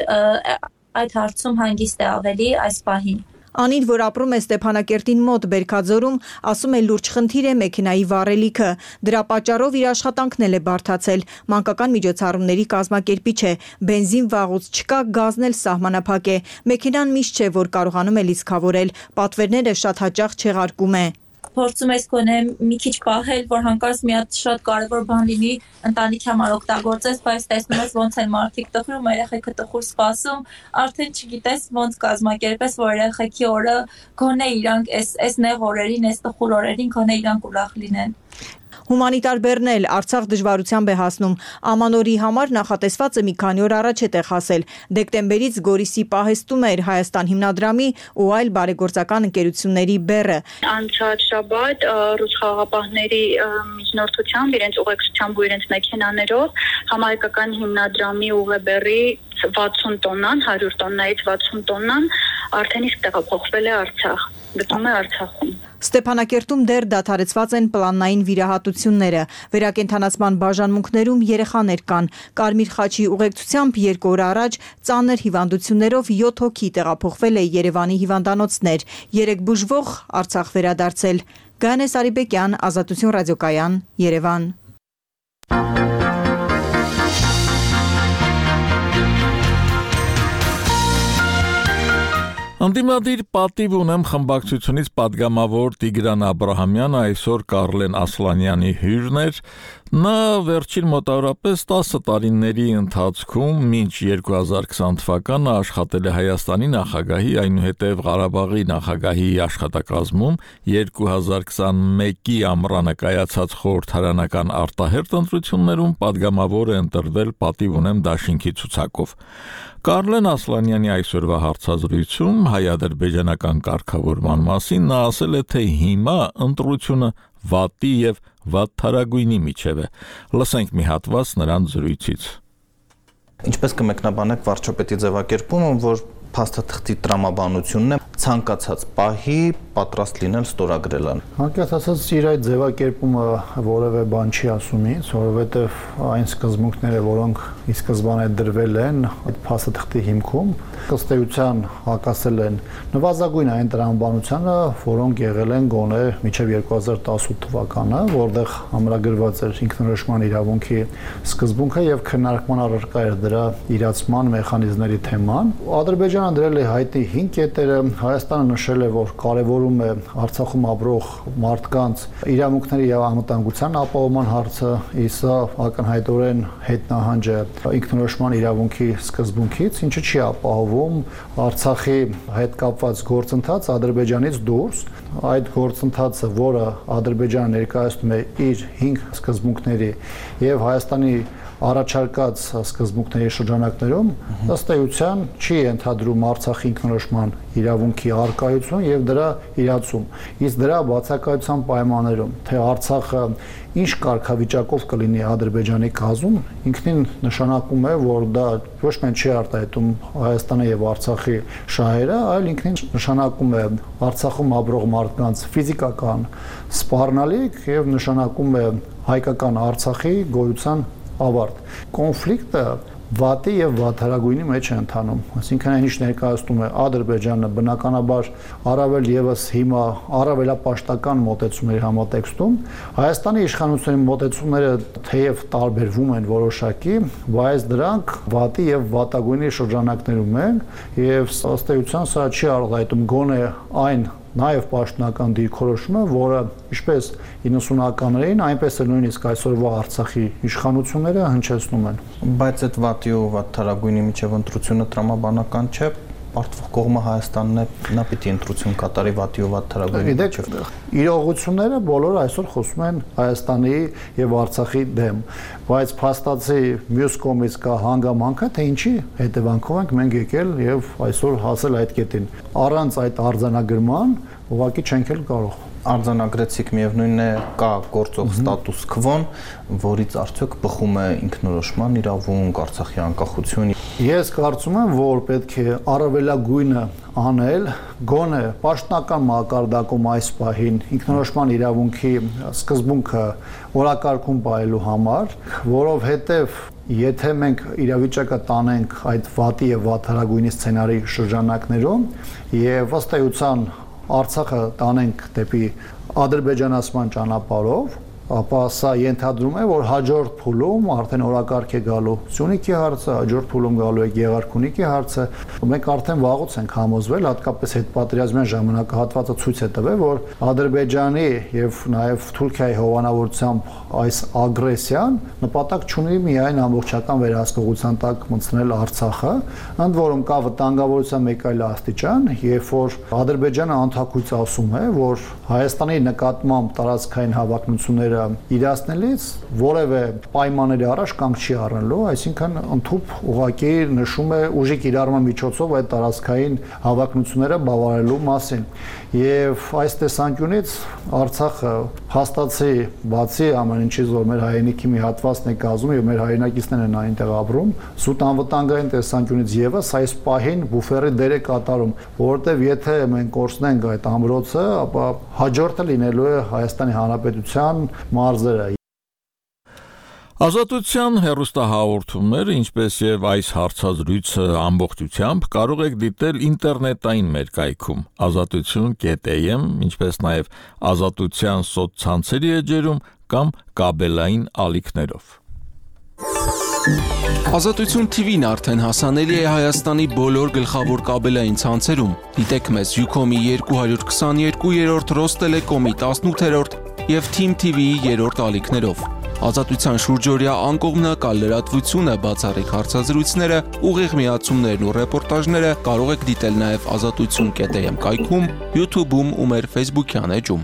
այդ հարցում հանգիստ է ավելի այս պահին։ Անին, որ ապրում է Ստեփանակերտին մոտ Բերքաձորում, ասում է լուրջ խնդիր է մեքենայի վառելիքը։ Դրա պատճառով իր աշխատանքն էլ է բարդացել։ Մանկական միջոցառումների կազմակերպիչ է։ Բենզին վաղուց չկա, գազն էլ սահմանափակ է։ Մեքենան միշտ չէ, որ կարողանում է լիցքավորել։ Պատվերները շատ հաճախ չեղարկում է։ Փորձում ես գոնե մի քիչ պահել, որ հանկարծ մի հատ շատ կարևոր բան լինի, ընտանիքի համար օգտագործես, բայց տեսնում ես ոնց են մարդիկ տխրում, երեխեքը տխուր սպասում, արդեն չգիտես ոնց կազմակերպես, որ երեխեքի օրը գոնե իրանք այս նեղ օրերին, այս տխուր օրերին գոնե իրանք ուրախ լինեն։ Հումանիտար բեռն էլ Արցախ դժվարությամբ է հասնում։ Ամանորի համար նախատեսվածը մի քանի օր առաջ է տեղ հասել։ Դեկտեմբերից Գորիսի պահեստում էր Հայաստան հիմնադրամի ու այլ բարեգործական ընկերությունների բեռը։ Անցած շաբաթ ռուս խաղաղապահների միջնորդությամբ իրենց ուղեկցությամբ ու իրենց մեքենաներով համահայկական հիմնադրամի ուղեբեռի 60 տոննան, 100 տոննայից 60 տոննան արդեն իսկ տեղափոխվել է Արցախ, գտնվում է Արցախում։ Ստեփանակերտում դեռ դադարեցված են պլանային վիրահատությունները։ Վերակենդանացման բաժանմունքներում երեխաներ կան։ Կարմիր խաչի ուղեկցությամբ 2 օր առաջ ծանր հիվանդություններով 7 հոգի տեղափոխվել է Երևանի հիվանդանոցներ, 3 բուժվող Արցախ վերադարձել։ Գայանե Սարիբեկյան, Ազատություն ռադիոկայան, Երևան։ Անդիմադիր պատիվ ունեմ խմբակցությունից պատգամավոր Տիգրան Աբրահամյանը այսօր Կարլեն Ասլանյանի հյուրն էր։ Նա վերջին մոտավորապես 10 տարիների ընթացքում մինչ 2020 թվականը աշխատել է Հայաստանի նախագահի, այնուհետև Ղարաբաղի նախագահի աշխատակազմում, 2021-ի ամռանը կայացած խորհրդարանական արտահերթ ընտրություններում պատգամավոր է ընտրվել պատիվ ունեմ դաշինքի ցուցակով։ Կարլեն Ասլանյանի այսօրվա հարցազրույցում հայ-ադրբեջանական կարգավորման մասին նա ասել է, թե հիմա ընտրությունը վատի եւ վատթարագույնի միջև է։ Լսենք մի հատված նրան զրույցից։ Ինչպես կմեկնաբանեք վարչապետի ձևակերպումը, որ փաստաթղթի տրամաբանությունն է ցանկացած պահի պատրաստ լինել ստորագրել ան։ Հանկարծ ասած իր այդ ձևակերպումը որևէ բան չի ասում ինձ, որովհետև այն սկզբունքները, որոնք ի սկզբանե դրվել են այդ փաստաթղթի հիմքում, ըստ էության հակասել են նվազագույն այն տրամաբանությանը, որոնք եղել են գոնե մինչև 2018 թվականը, որտեղ ամրագրված էր ինքնորոշման իրավունքի սկզբունքը եւ քննարկման առարկա էր դրա իրացման մեխանիզմների թեման։ Ադրբեջանը դրել է հայտի 5 կետերը, Հայաստանը նշել է, որ կարևորում է Արցախում ապրող մարդկանց իրավունքների եւ անվտանգության ապահովման հարցը, իսա ակնհայտորեն հետնահանջ է ինքնորոշման իրավունքի սկզբունքից, ինչը չի ապահովում Արցախի հետ կապված գործընթաց Ադրբեջանից դուրս։ Այդ գործընթացը, որը Ադրբեջանը ներկայացնում է իր 5 սկզբունքների եւ Հայաստանի առաջարկած սկզբունքների շրջանակներում ըստ էության չի ենթադրում Արցախի ինքնորոշման իրավունքի առկայություն եւ դրա իրացում։ Իսկ դրա բացակայության պայմաններում, թե Արցախը ինչ կարգավիճակով կլինի Ադրբեջանի կազմում, ինքնին նշանակում է, որ դա ոչ միայն չի արտահայտում Հայաստանի եւ Արցախի շահերը, այլ ինքնին նշանակում է Արցախում ապրող մարդկանց ֆիզիկական սպառնալիք եւ նշանակում է հայկական Արցախի գոյության ավարտ։ Կոնֆլիկտը վատի եւ վատարագույնի մեջ է ընթանում, այսինքն այն ինչ ներկայացնում է Ադրբեջանը բնականաբար առավել եւս հիմա առավելապաշտական մոտեցումների համատեքստում, Հայաստանի իշխանությունների մոտեցումները թեև տարբերվում են որոշակի, բայց դրանք վատի եւ վատագույնի շրջանակներում են եւ ըստ էության սա չի արտահայտում գոնե այն նաև պաշտոնական դիրքորոշումը, որը ինչպես 90-ականներին, այնպես էլ նույնիսկ այսօրվա Արցախի իշխանությունները հնչեցնում են։ Բայց այդ վատի ու վատթարագույնի միջև ընտրությունը տրամաբանական չէ, պարտվող կողմը Հայաստանն է, նա պիտի ընտրություն կատարի վատի ու վատթարագույնի միջև։ Իրողությունները բոլորը այսօր խոսում են Հայաստանի եւ Արցախի դեմ, բայց փաստացի մյուս կողմից կա հանգամանքը, թե ինչի հետևանքով ենք մենք եկել եւ այսօր հասել այդ կետին։ Առանց այդ արձանագրման ուղղակի չենք էլ կարող։ Արձանագրեցիք, միևնույնն է, կա գործող ստատուս քվոն, որից արդյոք բխում է ինքնորոշման իրավունք, Արցախի անկախություն։ Ես կարծում եմ, որ պետք է առավելագույնը անել, գոնե պաշտոնական մակարդակում այս պահին ինքնորոշման իրավունքի սկզբունքը օրակարգում պահելու համար, որովհետև եթե մենք իրավիճակը տանենք այդ վատի եւ վատարագույնի սցենարի շրջանակներում եւ ըստ էության Արցախը տանենք դեպի ադրբեջանացման ճանապարհով, ապա սա ենթադրում է, որ հաջորդ փուլում արդեն օրակարգ է գալու Սյունիքի հարցը, հաջորդ փուլում գալու է Գեղարքունիքի հարցը։ Մենք արդեն վաղուց ենք համոզվել, հատկապես հետպատերազմյան ժամանակահատվածը ցույց է տվել, որ Ադրբեջանի եւ նաեւ Թուրքիայի հովանավորությամբ այս ագրեսիան նպատակ չունի միայն ամբողջական վերահսկողության տակ մտցնել Արցախը, ընդ որում կա վտանգավորության մեկ այլ աստիճան, երբ որ Ադրբեջանը անթակույց ասում է, որ Հայաստանի նկատմամբ տարածքային հավակնությունները իրացնելիս որևէ պայմանների առաջ կանգ չի առնելու, այսինքն ընդհանուր ուղղակի նշում է ուժի կիրառման միջոցով այդ տարածքային հավակնությունները բավարարելու մասին։ Եվ այս տեսանկյունից Արցախը հաստատի բացի ամեն ինչից, որ մեր հայրենիքի մի հատվածն է կազմում եւ մեր հայրենակիցներն են այնտեղ ապրում, սուտ անվտանգային տեսանկյունից եւս այս պահին բուֆերի դեր է կատարում, որովհետեւ եթե մենք կորցնենք այդ ամրոցը, ապա հաջորդը լինելու է Հայաստանի Հանրապետության մարզերը։ Ազատության հեռուստահաղորդումները, ինչպես եւ այս հարցազրույցը ամբողջությամբ կարող եք դիտել ինտերնետային մեր կայքում azatutun.am, ինչպես նաեւ Ազատության սոցցանցերի էջերում կամ կաբելային ալիքներով։ Ազատություն TV-ն արդեն հասանելի է Հայաստանի բոլոր գլխավոր կաբելային ցանցերում։ Դիտեք մեզ Ucom-ի 222-րդ, Ռոստելեկոմի 18-րդ եւ Team TV-ի 3-րդ ալիքներով։ Ազատության շուրջօրյա անկողմնակալ լրատվությունը, բացառիկ հարցազրույցները, ուղիղ միացումներն ու ռեպորտաժները կարող եք դիտել նաև azatutun.am կայքում, YouTube-ում ու մեր Facebook-յան էջում։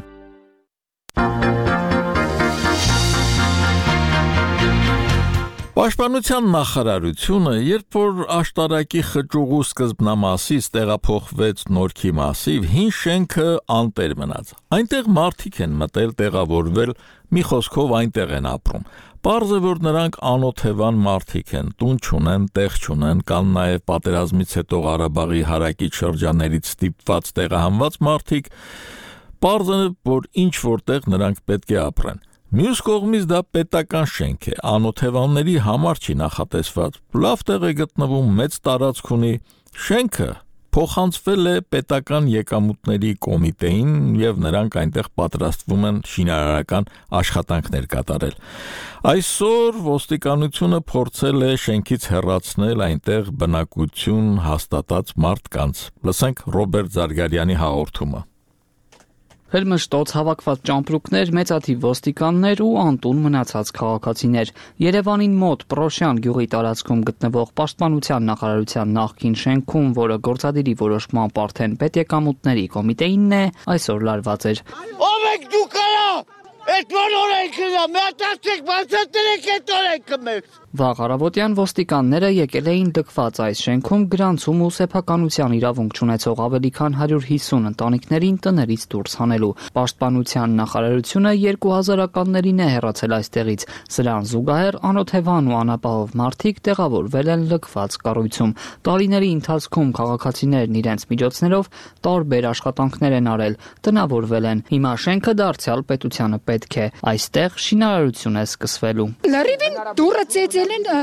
Պաշտպանության նախարարությունը, երբ որ աշտարակի խճուղու սկզբնամասից տեղափոխվեց Նորքի մասիվ, հին շենքը անտեր մնաց։ Այնտեղ մարդիկ են մտել, տեղավորվել, մի խոսքով այնտեղ են ապրում։ Պարզ է, որ նրանք անօթևան մարդիկ են, տուն չունեն, տեղ չունեն, կան նաև պատերազմից հետո Ղարաբաղի հարակից շրջաններից ստիպված տեղահանված մարդիկ։ Պարզ է, որ ինչ որտեղ նրանք պետք է ապրեն։ Մյուս կողմից դա պետական շենք է, անօթևանների համար չի նախատեսված, լավ տեղ է գտնվում, մեծ տարածք ունի, շենքը փոխանցվել է պետական եկամուտների կոմիտեին եւ նրանք այնտեղ պատրաստվում են շինարարական աշխատանքներ կատարել։ Այսօր ոստիկանությունը փորձել է շենքից հեռացնել այնտեղ բնակություն հաստատած մարդկանց։ Լսենք Ռոբերտ Զարգարյանի հաղորդումը։ Հրմշտոց հավաքված ճամպրուկներ, մեծաթիվ ոստիկաններ ու անտուն մնացած քաղաքացիներ։ Երևանին մոտ Պրոշյան գյուղի տարածքում գտնվող Պաշտպանության նախարարության նախկին շենքում, որը գործադիրի որոշմամբ արդեն պետեկամուտների կոմիտեինն է, այսօր լարված էր։ Ո՞վ եք դուք արա։ Այդ օրենքն է, մտածեք, բացատրեք այդ օրենքը մեզ։ Վաղ առավոտյան ոստիկանները եկել էին լքված այս շենքում գրանցում ու սեփականության իրավունք չունեցող ավելի քան 150 ընտանիքներին տներից դուրս հանելու։ Պաշտպանության նախարարությունը 2000-ականներին է հեռացել այստեղից։ Սրան զուգահեռ անօթևան ու անապահով մարդիկ տեղավորվել են լքված կառույցում։ Տարիների ընթացքում քաղաքացիներն իրենց միջոցներով տարբեր աշխատանքներ են արել, տնավորվել են։ Հիմա շենքը դարձյալ պետությանը պետք է։ Այստեղ շինարարություն է սկսվելու։ Լրիվին դուրը ծեծել են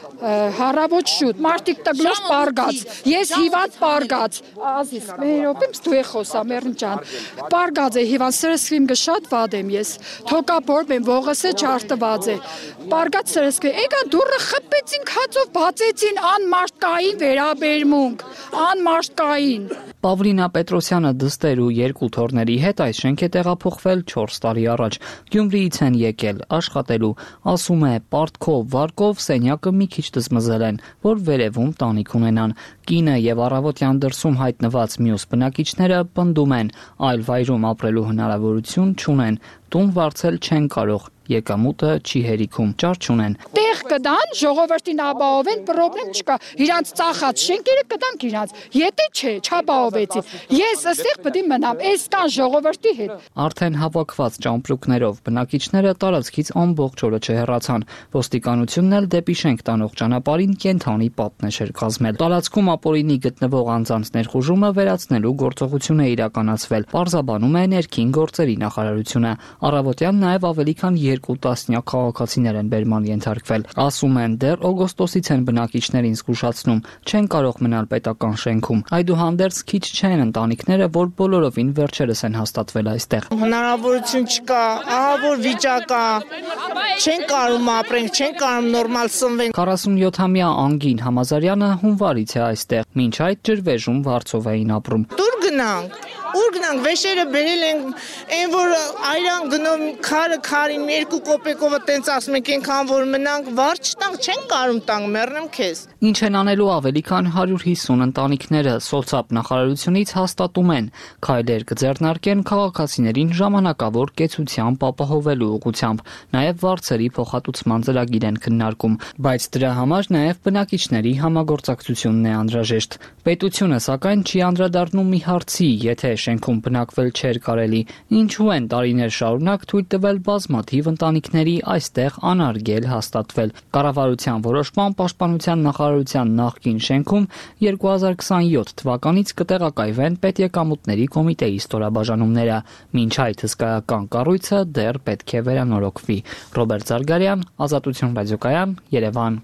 հարավոտ շուտ, մարդիկ տգլոշ պարգած, ես հիվանդ պարգած, ազիս, մերոպեմ ստու է խոսամ, էրնջան, պարգած է հիվանդ, սրսվիմ գշատ վադ եմ ես, թոկապորբ եմ, ողս է չարտված է, պարգած սրսվի, էգան դուրը խպեցին կացով, բացեցին անմաշտկային վերաբերմունք, անմաշտկային։ Պավլինա Պետրոսյանը դստեր ու երկու թորների հետ այս շենք է տեղափոխվել 4 տարի առաջ։ Գյումրիից են եկել աշխատելու, ասում է, պարտքով, վարկով սենյակը մի քիչ դզմզել են, որ վերևում տանիք ունենան։ Կինը եւ առավոտյան դրսում հայտնված մյուս բնակիչները պնդում են, այլ վայրում ապրելու հնարավորություն չունեն, տուն վարձել չեն կարող, եկամուտը չի հերիքում, ճար չունեն։ Տեղ կդան, ժողովրդին ապահովեն, պրոբլեմ չկա։ Իրանց ծախած շենքերը կդանք իրանց։ Եթե չէ, չապահովեցի։ Ես այստեղ պետք է մնամ, այս կան ժողովրդի հետ։ Արդեն հավաքված ճամպրուկներով բնակիչները տարածքից ամբողջ օրը չհեռացան։ Ոստիկանությունն էլ դեպի շենք տանող ճանապարհին կենթանի պատնեշ էր կազմել։ Տարածքում ապօրինի գտնվող անձանց ներխուժումը վերացնելու գործողություն է իրականացվել։ Պարզաբանում է ներքին գործերի նախարարությունը։ Առավոտյան նաև ավելի քան 2 տասնյակ քաղաքացիներ են բերման ենթարկվել։ Ասում են, դեռ օգոստոսից են բնակիչներին զգուշացնում, չեն կարող մնալ պետական շենքում։ Այդուհանդերձ քիչ չեն ընտանիքները, որ բոլորովին վերջերս են հաստատվել այստեղ։ Հնարավորություն չկա, ահավոր վիճակ է, չեն կարում ապրենք, չեն կարում նորմալ սնվենք։ 47-ամյա Անգին Համազարյանը հունվարից է այստեղ, մինչ այդ ջրվեժում վարձով էին ապրում։ Դուր գնանք, ուր գնանք, վեշերը բերել են, այն որ այրան գնում քարը քարին 2 կոպեկով տենց ասում եք, այնքան որ մնանք, վարձ չտանք, չեն կարում տանք, մեռնեմ քեզ։ Ինչ են անելու ավելի քան 150 ընտանիքները սոցիալ նախարարությունից հաստատում են, քայլեր կձեռնարկեն քաղաքացիներին ժամանակավոր կեցությամբ ապահովելու ուղղությամբ, նաև վարձերի փոխհատուցման ծրագիր են քննարկում, բայց դրա համար նաև բնակիչների համագործակցությունն է անհրաժեշտ։ Պետությունը սակայն չի անդրադառնում մի հարցի, եթե շենքում բնակվել չէր կարելի, ինչու են տարիներ շարունակ թույլ տվել բազմաթիվ ընտանիքների այստեղ անարգել հաստատվել։ Կառավարության որոշմամբ Պաշտպանության նախարարության նախկին շենքում 2027 թվականից կտեղակայվեն պետեկամուտների կոմիտեի ստորաբաժանումները, մինչ այդ հսկայական կառույցը դեռ պետք է վերանորոգվի։ Ռոբերտ Զարգարյան, Ազատություն ռադիոկայան, Երևան։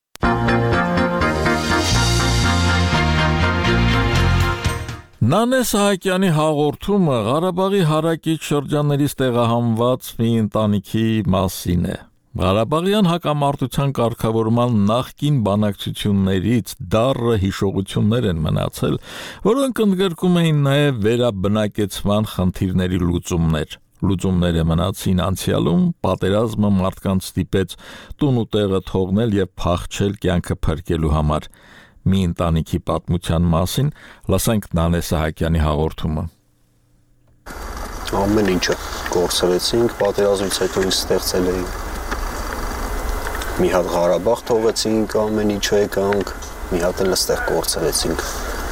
Նանե Սահակյանի հաղորդումը Ղարաբաղի հարակից շրջաններից տեղահանված մի ընտանիքի մասին է։ Ղարաբաղյան հակամարտության կարգավորման նախկին բանակցություններից դառը հիշողություններ են մնացել, որոնք ընդգրկում էին նաև վերաբնակեցման խնդիրների լուծումներ։ Լուծումները մնացին անցյալում, պատերազմը մարդկանց ստիպեց տուն ու տեղը թողնել եւ փախչել կյանքը փրկելու համար։ Մի ընտանիքի պատմության մասին լսենք Նանե Սահակյանի հաղորդումը։ Ամեն ինչը կորցրեցինք, պատերազմից հետո ինձ ստեղծել էինք։ Մի հատ Ղարաբաղ թողեցինք, ամեն ինչ եկանք, մի հատ էլ այստեղ կորցրեցինք։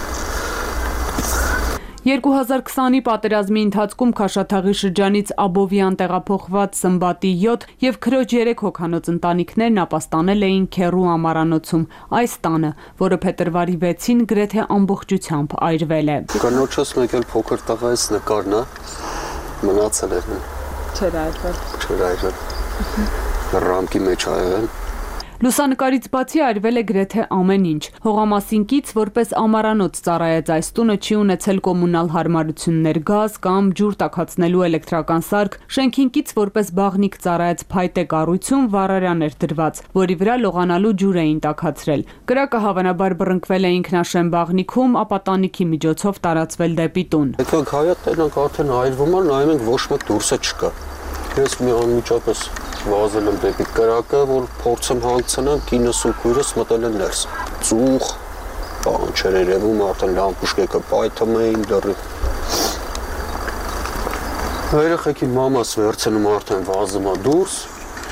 2020-ի պատերազմի ընթացքում Քաշաթաղի շրջանից Աբովյան տեղափոխված Սմբատի 7 եւ քրոջ 3 հոգանոց ընտանիքներն ապաստանել էին Քերու ամառանոցում, այս տանը, որը փետրվարի 6-ին գրեթե ամբողջությամբ այրվել է։ Կանոջս մեկ էլ փոքր տղայից նկարն է, մնացել է։ Չէր այրվել։ Չէր այրվել։ Ռամկի մեջ ա եղել։ Լուսանկարից բացի այրվել է գրեթե ամեն ինչ։ Հողամասինքից որպես ամառանոց ծառայած այս տունը չի ունեցել կոմունալ հարմարություններ, գազ կամ ջուր տաքացնելու էլեկտրական սարք, շենքինքից որպես բաղնիք ծառայած փայտե կառույցում վառարան էր դրված, որի վրա լողանալու ջուր էին տաքացրել։ Կրակը հավանաբար բռնկվել է ինքնաշեն բաղնիքում, ապա տանիքի միջոցով տարածվել դեպի տուն։ Եկանք հայտ տենանք արդեն այրվում է, նայում ենք ոչ մեկ դուրսը չկա։ Ես մի անմիջապես վազել եմ դեպի կրակը, որ փորձեմ հանգցնեմ, կինս ու քույրս մտել են ներս։ Ծուխ, բան չէր երևում, արդեն լամպուշկեքը պայթում էին դեռ։ Երեխեքի մամաս վերցնում արդեն վազում է դուրս։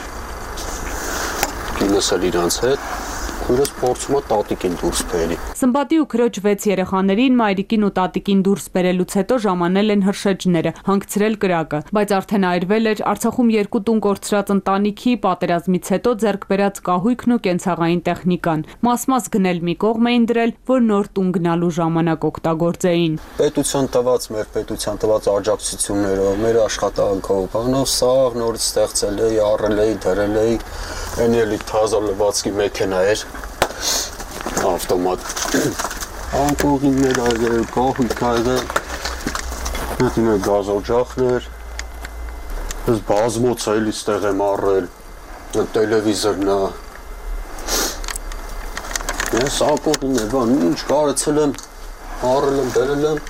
Կինս էլ իրանց հետ։ Քույրս փորձում է տատիկին դուրս բերի։ Սմբատի ու քրոջ 6 երեխաներին մայրիկին ու տատիկին դուրս բերելուց հետո ժամանել են հրշեջները, հանգցրել կրակը, բայց արդեն այրվել էր Արցախում 2 տուն կորցրած ընտանիքի պատերազմից հետո ձեռք բերած կահույքն ու կենցաղային տեխնիկան։ Մաս-մաս գնել մի կողմ էին դրել, որ նոր տուն գնալու ժամանակ օգտագործեին։ Պետության տված աջակցություններով, մեր աշխատանքով, բանով սաղ նորից ստեղծել էի, առել էի, դրել էի, էնի թազա լվացքի մեքենա էր, ավտոմատ, անկողիններ այգել, կահույք այգել, հետի մեր գազօջախներ, ես բազմոց էլի ստեղ եմ առել, տելևիզորնա, ես անկողիններ, բան, ինչ կարեցել եմ, առել եմ, դրել եմ,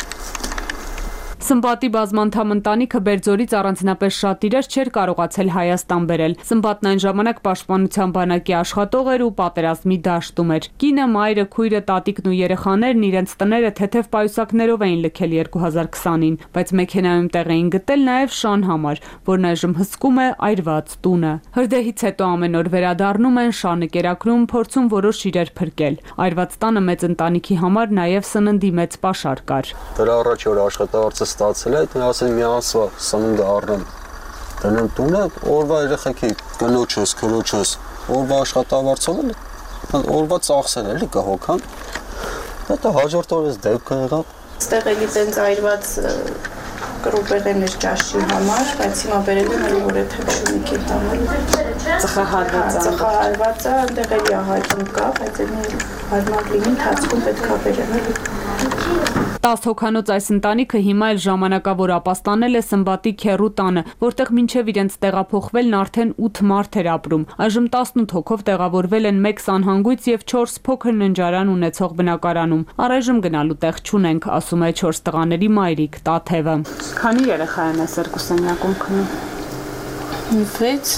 Սմբատի բազմանդամ ընտանիքը Բերձորից առանձնապես շատ իրեր չէր կարողացել Հայաստան բերել։ Սմբատն այն ժամանակ պաշտպանության բանակի աշխատող էր ու պատերազմի դաշտում էր։ Կինը, մայրը, քույրը, տատիկն ու երեխաներն իրենց տները թեթև պայուսակներով էին լքել 2020-ին, բայց մեքենայում տեղ էին գտել նաև Շան համար, որն այժմ հսկում է այրված տունը։ Հրդեհից հետո ամեն օր վերադառնում են, Շանը կերակրում, փորձում որոշ իրեր փրկել։ Այրված տանը մեծ ընտանիքի համար նաև սննդի մեծ պաշար կար։ Դրա առաջ որ աշխատավարձը ստացել այդ ասել մի ասվա սնունդը առնեմ դնեմ տունը օրվա երեխեքի կնոջս քրոջս օրվա աշխատավարձով էլ օրվա ծախսել էլի կհոգան հետո հաջորդ օրս դեպքը եղավ Ստեղ էլի տենց այրված կրոպեղեն էր ճաշի համար բայց հիմա բերել եմ էլի որ եթե շունիկի տանել ծխահարված է այնտեղ էլի ահագին կա բայց էլի հարմար լինի թացքում պետքա բերեմ 10 հոգանոց այս ընտանիքը հիմա էլ ժամանակավոր ապաստանել է Սմբատի քեռու տանը, որտեղ մինչև իրենց տեղափոխվելն արդեն 8 մարդ էր ապրում։ Այժմ 18 հոգով տեղավորվել են 1 սանհանգույց եւ 4 փոքր ննջարան ունեցող բնակարանում։ Առայժմ գնալու տեղ չունենք, ասում է 4 տղաների մայրիկ Տաթևը։ Քանի երեխա են այս երկու սենյակում քնում։ 6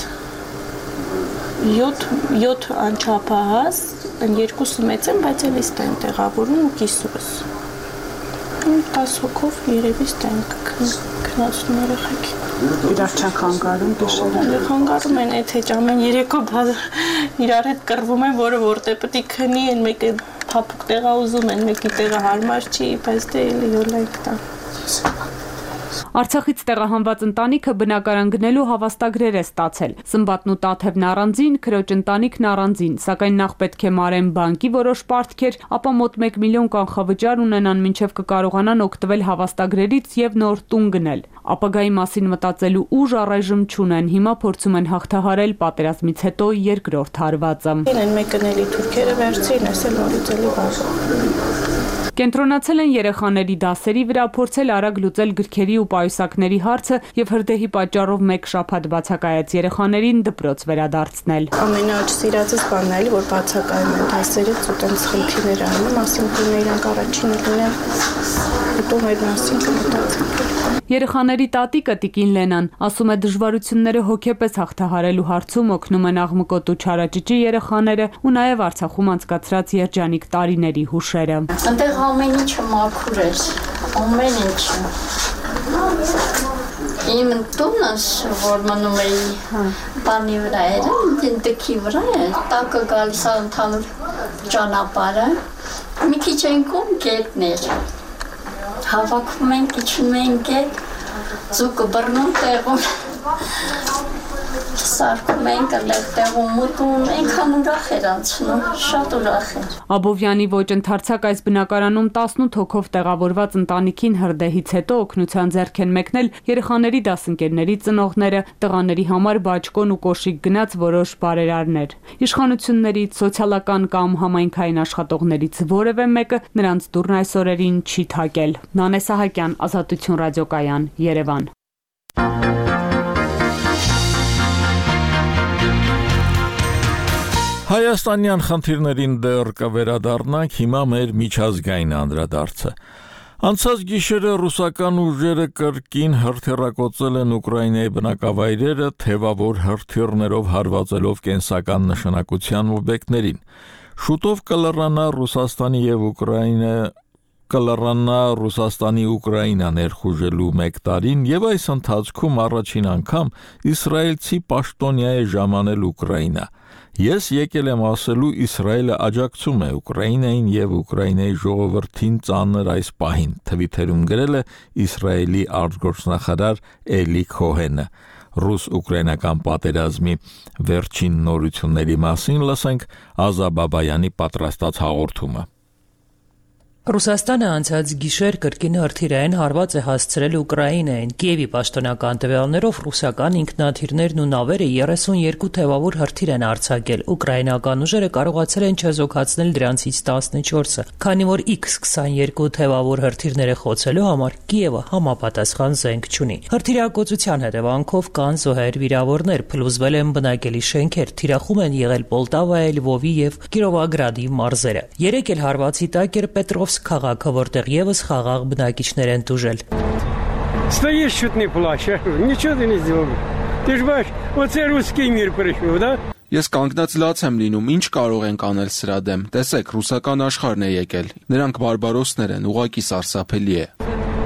7 անչափահաս, երկուսը մեծ են, բայց էլի ստեն տեղավորում ու կիսուրս։ 10 հոգով երևի ստենք քնացնում երեխեքի։ Իրար չեն խանգարում դժվար։ Խանգարում են այդ հետ ամեն երեկո իրար հետ կռվում են, որը որտե պետք է քնի, են մեկը փափուկ տեղա ուզում են, մեկի տեղը հարմար չի, բայց դե էլի յոլայք տա։ Արցախից տեղահանված ընտանիքը բնակարան գնելու հավաստագրեր է ստացել։ Սմբատն ու Տաթևն առանձին, քրոջ ընտանիքն առանձին, սակայն նախ պետք է մարեն բանկի որոշ պարտքեր, ապա մոտ 1 միլիոն կանխավճար ունենան, մինչև կկարողանան օգտվել հավաստագրերից եւ նոր տուն գնել։ Ապագայի մասին մտածելու ուժ առայժմ չունեն, հիմա փորձում են հաղթահարել պատերազմից հետո երկրորդ հարվածը։ Են մեկնելի թուրքերը վերցին, ասել նորից էլի Կենտրոնացել են երեխաների դասերի վրա, փորձել արագ լուծել գրքերի ու պայուսակների հարցը եւ հրդեհի պատճառով 1 շաբաթ բացակայած երեխաներին դպրոց վերադարձնել։ Ամենաճ սիրածս բանն է, որ բացակայում են դասերից ու տենց խնդիրներ անում, ասում որ իրանք առաջինը լինեն, հետո մեր մասին կմտածենք։ Երեխաների տատիկը Տիկին Լենան ասում է դժվարությունները հոգեպես հաղթահարելու հարցում օգնում են աղմկոտ ու չարաճճի երեխաները ու նաև Արցախում անցկացրած երջանիկ տարիների հուշերը։ Այնտեղ ամեն ինչը մաքուր էր, ամեն ինչը։ Իմ տունս, որ մնում էի բանի վրա էր, դքի վրա էր, տակը գալիս ընդհանուր ճանապարհը, մի քիչ ենքում գետներ։ Հավաքվում ենք, իջնում ենք գետ, ձուկը բռնում տեղում, սարքում ենք, տեղում մուտում, այնքան ուրախ էր անցնում, շատ ուրախ էր։ Աբովյանի ոչ ընդարձակ այս բնակարանում 18 հոգով տեղավորված ընտանիքին հրդեհից հետո օգնության ձեռք են մեկնել երեխաների դասընկերների ծնողները, տղաների համար բաճկոն ու կոշիկ գնած որոշ բարերարներ։ Իշխանություններից, սոցիալական կամ համայնքային աշխատողներից որևէ մեկը նրանց դուռն այս օրերին չի թակել։ Նանե Սահակյան, Ազատություն ռադիոկայան, Երևան։ Հայաստանյան խնդիրներին դեռ կվերադառնանք, հիմա մեր միջազգային անդրադարձը։ Անցած գիշերը ռուսական ուժերը կրկին հրթիռակոծել են Ուկրաինայի բնակավայրերը, թևավոր հրթիռներով հարվածելով կենսական նշանակության օբյեկտներին։ Շուտով կլռանա Ռուսաստանի եւ կլռանա Ռուսաստանի Ուկրաինա ներխուժելու 1 տարին եւ այս ընթացքում առաջին անգամ իսրայելցի պաշտոնյա է ժամանել Ուկրաինա։ Ես եկել եմ ասելու Իսրայելը աջակցում է Ուկրաինային եւ Ուկրաինայի ժողովրդին ծանր այս պահին, Թվիթերում գրել է Իսրայելի արտգործնախարար Էլի Քոհենը։ Ռուս-ուկրաինական պատերազմի վերջին նորությունների մասին լսենք Ազա Բաբայանի պատրաստած հաղորդումը։ Ռուսաստանը անցած գիշեր կրկին հրթիռային հարված է հասցրել Ուկրաինային։ Կիևի պաշտոնական տվյալներով ռուսական ինքնաթիռներն ու նավերը 32 թևավոր հրթիռ են արձակել։ Ուկրաինական ուժերը կարողացել են չեզոքացնել դրանցից 14-ը, քանի որ X-22 թևավոր հրթիռները խոցելու համար Կիևը համապատասխան զենք չունի։ Հրթիռակոծության հետևանքով կան զոհեր, վիրավորներ, փլուզվել են բնակելի շենքեր, թիրախում են եղել Պոլտավայի, Լվովի եւ Կիրովագրադի մարզերը։ Երեկ էլ հարվածի տակ էր Պետրովսկ քաղաքը, որտեղ եւս խաղաղ բնակիչներ են տուժել։ Стоишь, чуть не плачь, ничего ты не сделал. Ты ж бачишь, вот це русский мир пришел, да? Ես կանգնած լաց եմ լինում, ինչ կարող ենք անել սրա դեմ։ Տեսեք, ռուսական աշխարհն է եկել։ Նրանք բարբարոսներ են, ուղակի սարսափելի է։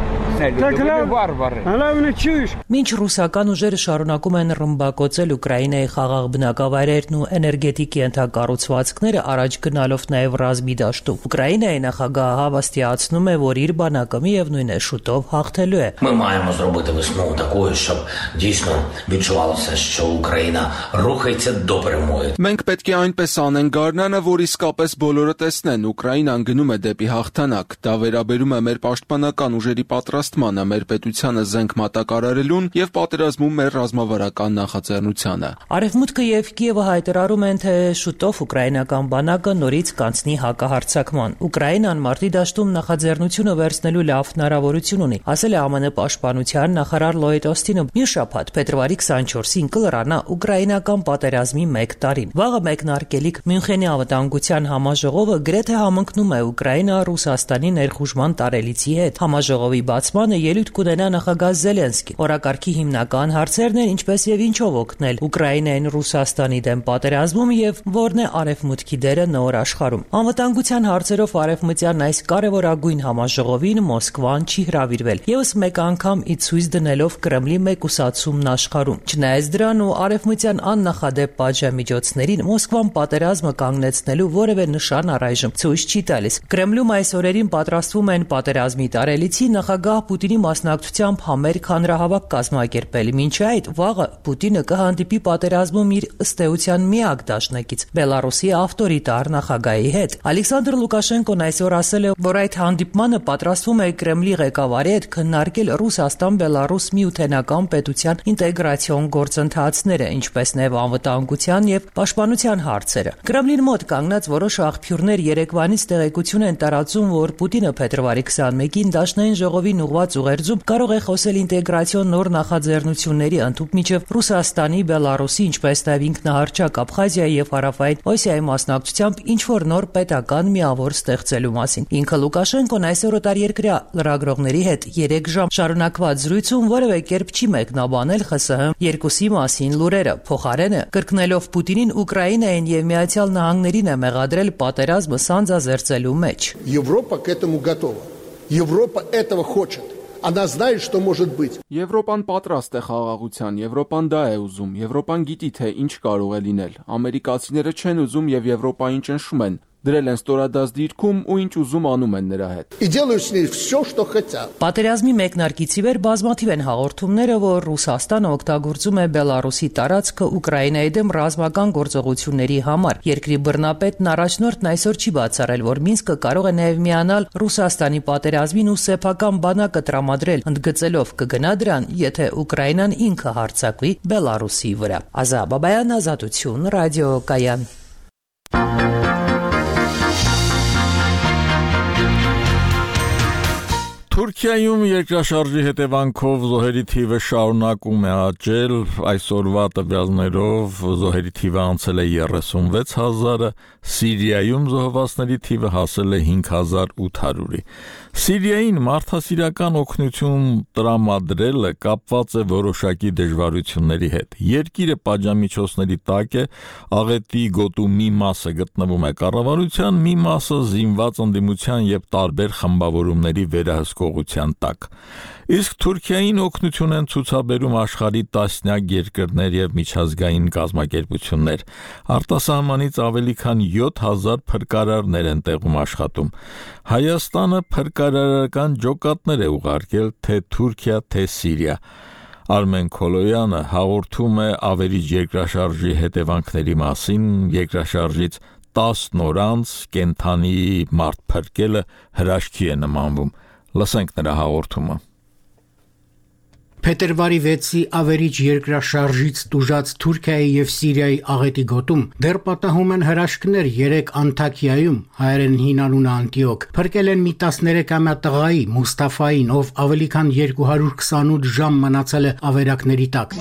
Մինչ ռուսական ուժերը շարունակում են ռմբակոծել Ուկրաինայի խաղաղ բնակավայրերն ու էներգետիկ ենթակառուցվածքները, առաջ գնալով նաև ռազմի դաշտում, Ուկրաինայի նախագահը հավաստիացնում է, որ իր բանակը միևնույն է շուտով հաղթելու է։ Ми маємо зробити весну такою, щоб дійсно відчувалося, що Україна рухається до перемоги. Մենք պետք է այնպես անենք գարնանը, որ իսկապես բոլորը տեսնեն, Ուկրաինան գնում է դեպի հաղթանակ։ Դա վերաբերում է մեր պաշտպանական ուժերի պատրաստմանը, մեր պետությանը զենք մատակարարելուն եւ պատերազմում մեր ռազմավարական նախաձեռնությանը։ Արևմուտքը եւ Կիևը հայտարարում են, թե շուտով ուկրաինական բանակը նորից կանցնի հակահարձակման։ Ուկրաինան մարտի դաշտում նախաձեռնությունը վերցնելու լավ հնարավորություն ունի, ասել է ԱՄՆ պաշտպանության նախարար Լոյդ Օստինը։ Մյուս շաբաթ փետրվարի 24-ին կլրանա ուկրաինական պատերազմի 1 տարին։ Վաղը մեկնարկելիք Մյունխենի անվտանգության համաժողովը գրեթե համընկնում է Ուկրաինա-Ռուսաստանի ներխուժման տարելիցի հետ։ Համաժողովի բացմանը ելույթ կունենա նախագահ Զելենսկի։ Օրակարգի հիմնական հարցերն են ինչպես եւ ինչով օգնել Ուկրաինային Ռուսաստանի դեմ պատերազմում եւ որն է արևմուտքի դերը նոր աշխարհում։ Անվտանգության հարցերով արևմտյան այս կարևորագույն համաժողովին Մոսկվան չի հրավիրվել։ Եվս մեկ անգամ ի ցույց դնելով Կրեմլի մեկուսացումն աշխարհում։ Չնայած դրան ու արևմտյան աննախադեպ պատժամիջոցներին Մոսկվան պատերազմը կանգնեցնելու որևէ նշան առայժմ ցույց չի տալիս։ Կրեմլում այս օրերին պատրաստվում են պատերազմի տարելիցի նախագահ Պուտինի մասնակցությամբ համերգ հանրահավաք կազմակերպել։ Մինչ այդ վաղը Պուտինը կհանդիպի պատերազմում իր ըստ էության միակ դաշնակից Բելարուսի ավտորիտար նախագահի հետ։ Ալեքսանդր Լուկաշենկոն այսօր ասել է, որ այդ հանդիպմանը պատրաստվում է Կրեմլի ղեկավարի հետ քննարկել Ռուսաստան-Բելարուս միութենական պետության ինտեգրացիոն գործընթացները, ինչպես նաև անվտանգության եւ պաշտպանության հարցերը։ Կրեմլին մոտ կանգնած որոշ աղբյուրներ Երևանից տեղեկություն են տարածում, որ Պուտինը փետրվարի 21-ին Դաշնային ժողովին ուղղված ուղերձում կարող է խոսել ինտեգրացիոն նոր նախաձեռնությունների ընդհանուր Ռուսաստանի, Բելարուսի, ինչպես նաև ինքնահարճակ Աբխազիայի եւ Հարավային Օսիայի մասնակցությամբ ինչ որ նոր պետական միավոր ստեղծելու մասին։ Ինքը Լուկաշենկոն այսօր օտարերկրյա լրագրողների հետ 3 ժամ շարունակված զրույցում որևէ կերպ չի մեկնաբանել ԽՍՀՄ երկուսի մասին լուրերը։ Փոխարենը կրկնելով Պուտինին Ուկրաինային եւ Միացյալ Նահանգներին է մեղադրել պատերազմը սանձազերծելու մեջ։ Европа к этому готова. Европа этого хочет. Она знает, что может быть. Եվրոպան պատրաստ է խաղաղության, Եվրոպան դա է уզում, Եվրոպան գիտի թե ինչ կարող է լինել։ Ամերիկացիները չեն ուզում եւ Եվրոպային ճնշում են։ Դրել են ստորադաս դիրքում ու ինչ ուզում անում են նրա հետ։ И делают с ней всё, что хотят. Պատերազմի մեկնարկից ի վեր բազմաթիվ են հաղորդումները, որ Ռուսաստանը օգտագործում է Բելարուսի տարածքը Ուկրաինայի դեմ ռազմական գործողությունների համար։ Երկրի բռնապետն առաջնորդն այսօր չի բացառել, որ Մինսկը կարող է նաև միանալ Ռուսաստանի պատերազմին ու սեփական բանակը տրամադրել, ընդգծելով կգնա դրան, եթե Ուկրաինան ինքը հարձակվի Բելարուսի վրա։ Ազա Բաբայան, Ազատություն, ռադիոկայան։ Թուրքիայում երկրաշարժի հետևանքով զոհերի թիվը շարունակում է աճել, այսօրվա տվյալներով զոհերի թիվը անցել է 36,000-ը, Սիրիայում զոհվածների թիվը հասել է 5,800-ի։ Սիրիային մարդասիրական օգնություն տրամադրելը կապված է որոշակի դժվարությունների հետ։ Երկիրը պատժամիջոցների տակ է, աղետի գոտու մի մասը գտնվում է կառավարության, մի մասը զինված ընդդիմության եւ տարբեր խմբավորումների վերահսկողության տակ։ Իսկ Թուրքիային օգնություն են ցուցաբերում աշխարհի տասնյակ երկրներ եւ միջազգային կազմակերպություններ։ Արտասահմանից ավելի քան 7000 փրկարարներ են տեղում աշխատում։ Հայաստանը փրկարարական ջոկատներ է ուղարկել թե Թուրքիա, թե Սիրիա։ Արմեն Քոլոյանը հաղորդում է ավերիչ երկրաշարժի հետևանքների մասին, երկրաշարժից 10 օր անց կենթանի մարդ փրկելը հրաշքի է նմանվում։ Լսենք նրա հաղորդումը։ Փետրվարի 6-ի ավերիչ երկրաշարժից տուժած Թուրքիայի եւ Սիրիայի աղետի գոտում դեռ պատահում են հրաշքներ 3 Անտաքիայում, հայերեն հին անունը Անտիոք, փրկել են մի 13-ամյա տղայի Մուստաֆային, ով ավելի քան 228 ժամ մնացել է ավերակների տակ։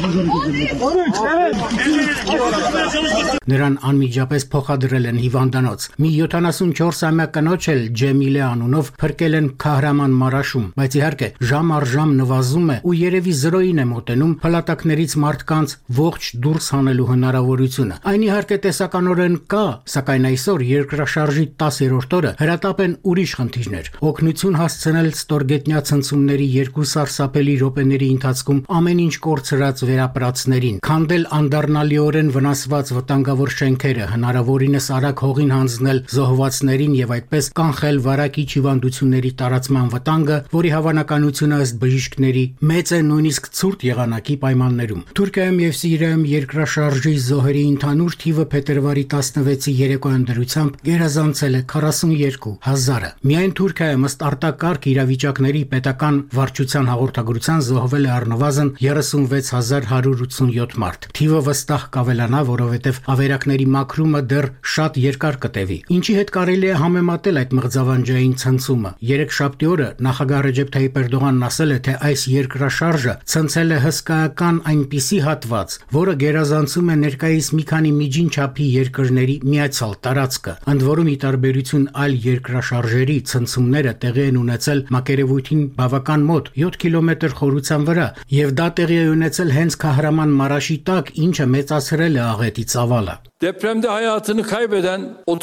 Նրան անմիջապես փոխադրել են հիվանդանոց։ Մի 74-ամյա կնոջ էլ Ջեմիլե անունով փրկել են Քահրաման Մարաշում, բայց իհարկե ժամ առ ժամ նվազում է ու երևի 0-ին է մոտենում փլատակներից մարդկանց ողջ դուրս հանելու հնարավորությունը։ Այն իհարկե տեսականորեն կա, սակայն այսօր երկրաշարժի 10-րդ օրը հրատապ են ուրիշ խնդիրներ։ Օգնություն հասցնել ստորգետնյա ցնցումների 2 սարսափելի րոպեների ընթացքում ամեն ինչ կորցրած վերապրածներին, քանդել անդառնալիորեն վնասված վտանգավոր շենքերը, հնարավորինս արագ հողին հանձնել զոհվածներին եւ այդպես կանխել վարակիչ հիվանդությունների տարածման վտանգը, որի հավանականությունը ըստ բժիշկների մեծ է նույնիսկ ցուրտ եղանակի պայմաններում։ Թուրքիայում եւ Սիրիայում երկրաշարժի զոհերի ընդհանուր թիվը փետրվարի 16-ի երեկոյան դրությամբ գերազանցել է 42,000-ը։ Միայն Թուրքիայում ըստ արտակարգ իրավիճակների պետական վարչության հաղորդագրության զոհվել է առնվազն 36,187 մարդ։ Թիվը վստահ կավելանա, որովհետեւ ավերակների մաքրումը դեռ շատ երկար կտևի։ Ինչի հետ կարելի է համեմատել այդ մղձավանջային ցնցումը։ Երեքշաբթի օրը նախագահ Ռեջեփ Թայիպ Էրդողանն ասել է, թե այս երկրաշարժը ցնցել է հսկայական այնպիսի հատված, որը գերազանցում է ներկայիս մի քանի միջին չափի երկրների միացյալ տարածքը։ Ընդ որում, ի տարբերություն այլ երկրաշարժերի, ցնցումները տեղի են ունեցել մակերևույթին բավական մոտ 7 կիլոմետր խորության վրա, եւ դա տեղի է ունեցել հենց Քահրաման Մարաշի տակ, ինչը մեծացրել է աղետի ծավալը։ Depremde hayatını kaybeden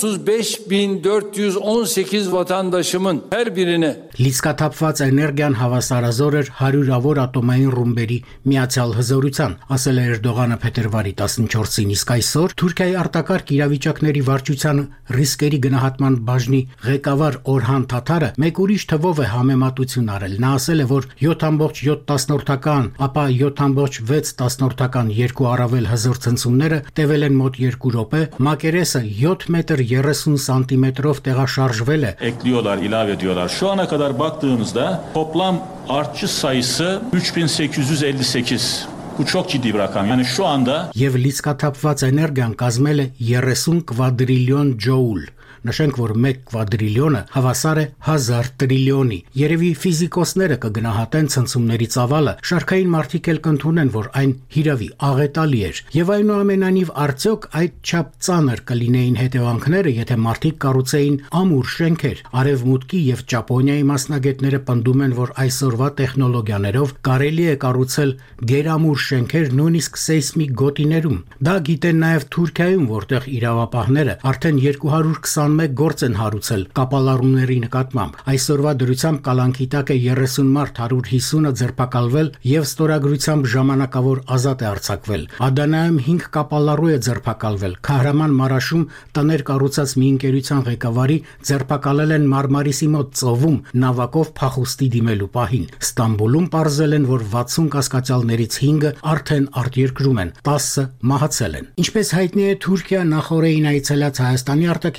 35.418 vatandaşımın her birine լիցքաթափված էներգիան հավասարազոր էր 100-ավոր ատոմային ռումբերի միացյալ հզորության, ասել է Էրդողանը փետրվարի 14-ին, իսկ այսօր Թուրքիայի արտակարգ իրավիճակների վարչության ռիսկերի գնահատման բաժնի ղեկավար Օրհան Թաթարը մեկ ուրիշ թվով է համեմատություն արել։ Նա ասել է, որ 7,7, ապա 7,6 երկու առավել հզոր ցնցումները տևել են մոտ 2 րոպե, մակերեսը 7 մետր 30 սանտիմետրով տեղաշարժվել է։ Ekliyorlar, ilave ediyorlar. Şu ana kadar baktığımızda toplam artçı sayısı 3858. Bu çok ciddi bir rakam. Yani şu anda Եվ լիցքաթափված էներգիան կազմել է 30 կվադրիլիոն ջոուլ։ Նշենք, որ 1 կվադրիլիոնը հավասար է 1000 տրիլիոնի։ Երևի ֆիզիկոսները կգնահատեն ցնցումների ծավալը, շարքային մարդիկ էլ կընդունեն, որ այն հիրավի աղետալի էր։ Եվ այնուամենայնիվ արդյոք այդ չափ ծանր կլինեին հետևանքները, եթե մարդիկ կառուցեին ամուր շենքեր։ Արևմուտքի եւ Ճապոնիայի մասնագետները պնդում են, որ այսօրվա տեխնոլոգիաներով կարելի է կառուցել գերամուր շենքեր նույնիսկ սեյսմիկ գոտիներում։ Դա գիտեն նաեւ Թուրքիայում, որտեղ իրավապահները արդեն 221 գործ են հարուցել կապալառուների նկատմամբ։ Այսօրվա դրությամբ կալանքի տակ է 30 մարդ, 150-ը ձերբակալվել եւ ստորագրությամբ ժամանակավոր ազատ է արձակվել։ Ադանայում 5 կապալառու է ձերբակալվել։ Քահրաման Մարաշում տներ կառուցած մի ընկերության ղեկավարի ձերբակալել են Մարմարիսի մոտ ծովում նավակով փախուստի դիմելու պահին։ Ստամբուլում պարզել են, որ 60 կասկածյալներից 5-ը արդեն արտերկրում են, 10-ը մահացել են։ Ինչպես հայտնի է, Թուրքիա նախորդին այցելած Հայաստանի արտաքին գործերի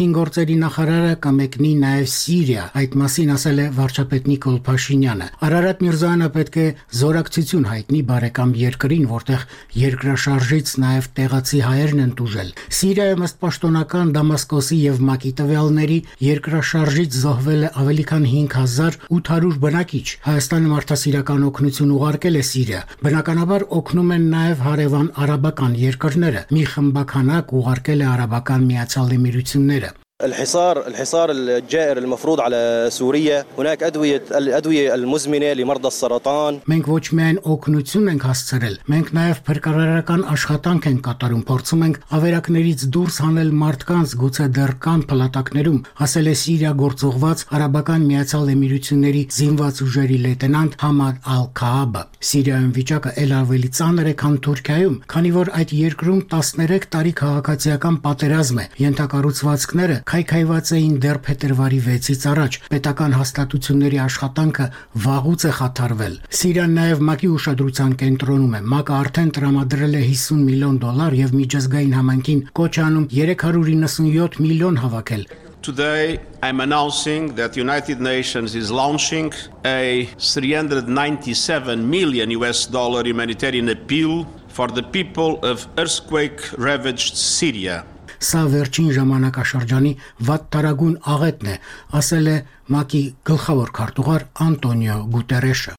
գործերի նախարարը կմեկնի նաև Սիրիա, այդ մասին ասել է վարչապետ Նիկոլ Փաշինյանը։ Արարատ Միրզոյանը պետք է զորակցություն հայտնի բարեկամ երկրին, որտեղ երկրաշարժից նաև տեղացի հայերն են տուժել։ Սիրիայում ըստ պաշտոնական Դամասկոսի եւ ՄԱԿ-ի տվյալների երկրաշարժից զոհվել է ավելի քան 5800 բնակիչ։ Հայաստանը մարդասիրական օգնություն ուղարկել է Սիրիա։ Բնականաբար օգնում են նաև հարևան արաբական երկրները։ Մի խմբականակ ուղարկել է Արաբական Միացյալ Էմիրությունները։ الحصار الجائر المفروض على سوريا هناك الأدوية المزمنة لمرضى السرطان Մենք ոչ միայն օգնություն ենք հասցրել, մենք նաև փրկարարական աշխատանք ենք կատարում, փորձում ենք ավերակներից դուրս հանել մարդկանց, գուցե դեռ կան փլատակներում, ասել է Սիրիա գործողված Արաբական Միացյալ Էմիրությունների զինված ուժերի լեյտենանտ Համադ Ալ-Քաաբը։ Սիրիայում վիճակը ել ավելի ծանր է, քան Թուրքիայում, քանի որ այդ երկրում 13 տարի քաղաքացիական պատերազմ է, ենթակառուցվածքները քայքայված էին դեռ փետրվարի 6-ից առաջ, պետական հաստատությունների աշխատանքը վաղուց է խաթարվել։ Սիրիան նաև ՄԱԿ-ի ուշադրության կենտրոնում է։ ՄԱԿ-ը արդեն տրամադրել է $50 միլիոն եւ միջազգային համայնքին կոչ անում 397 միլիոն հավաքել։ Today, I'm announcing that the United Nations is launching a $397 million humanitarian appeal for the people of earthquake-ravaged Syria. Սա վերջին ժամանակաշրջանի վատթարագույն աղետն է, ասել է ՄԱԿ-ի գլխավոր քարտուղար Անտոնիո Գուտերեշը։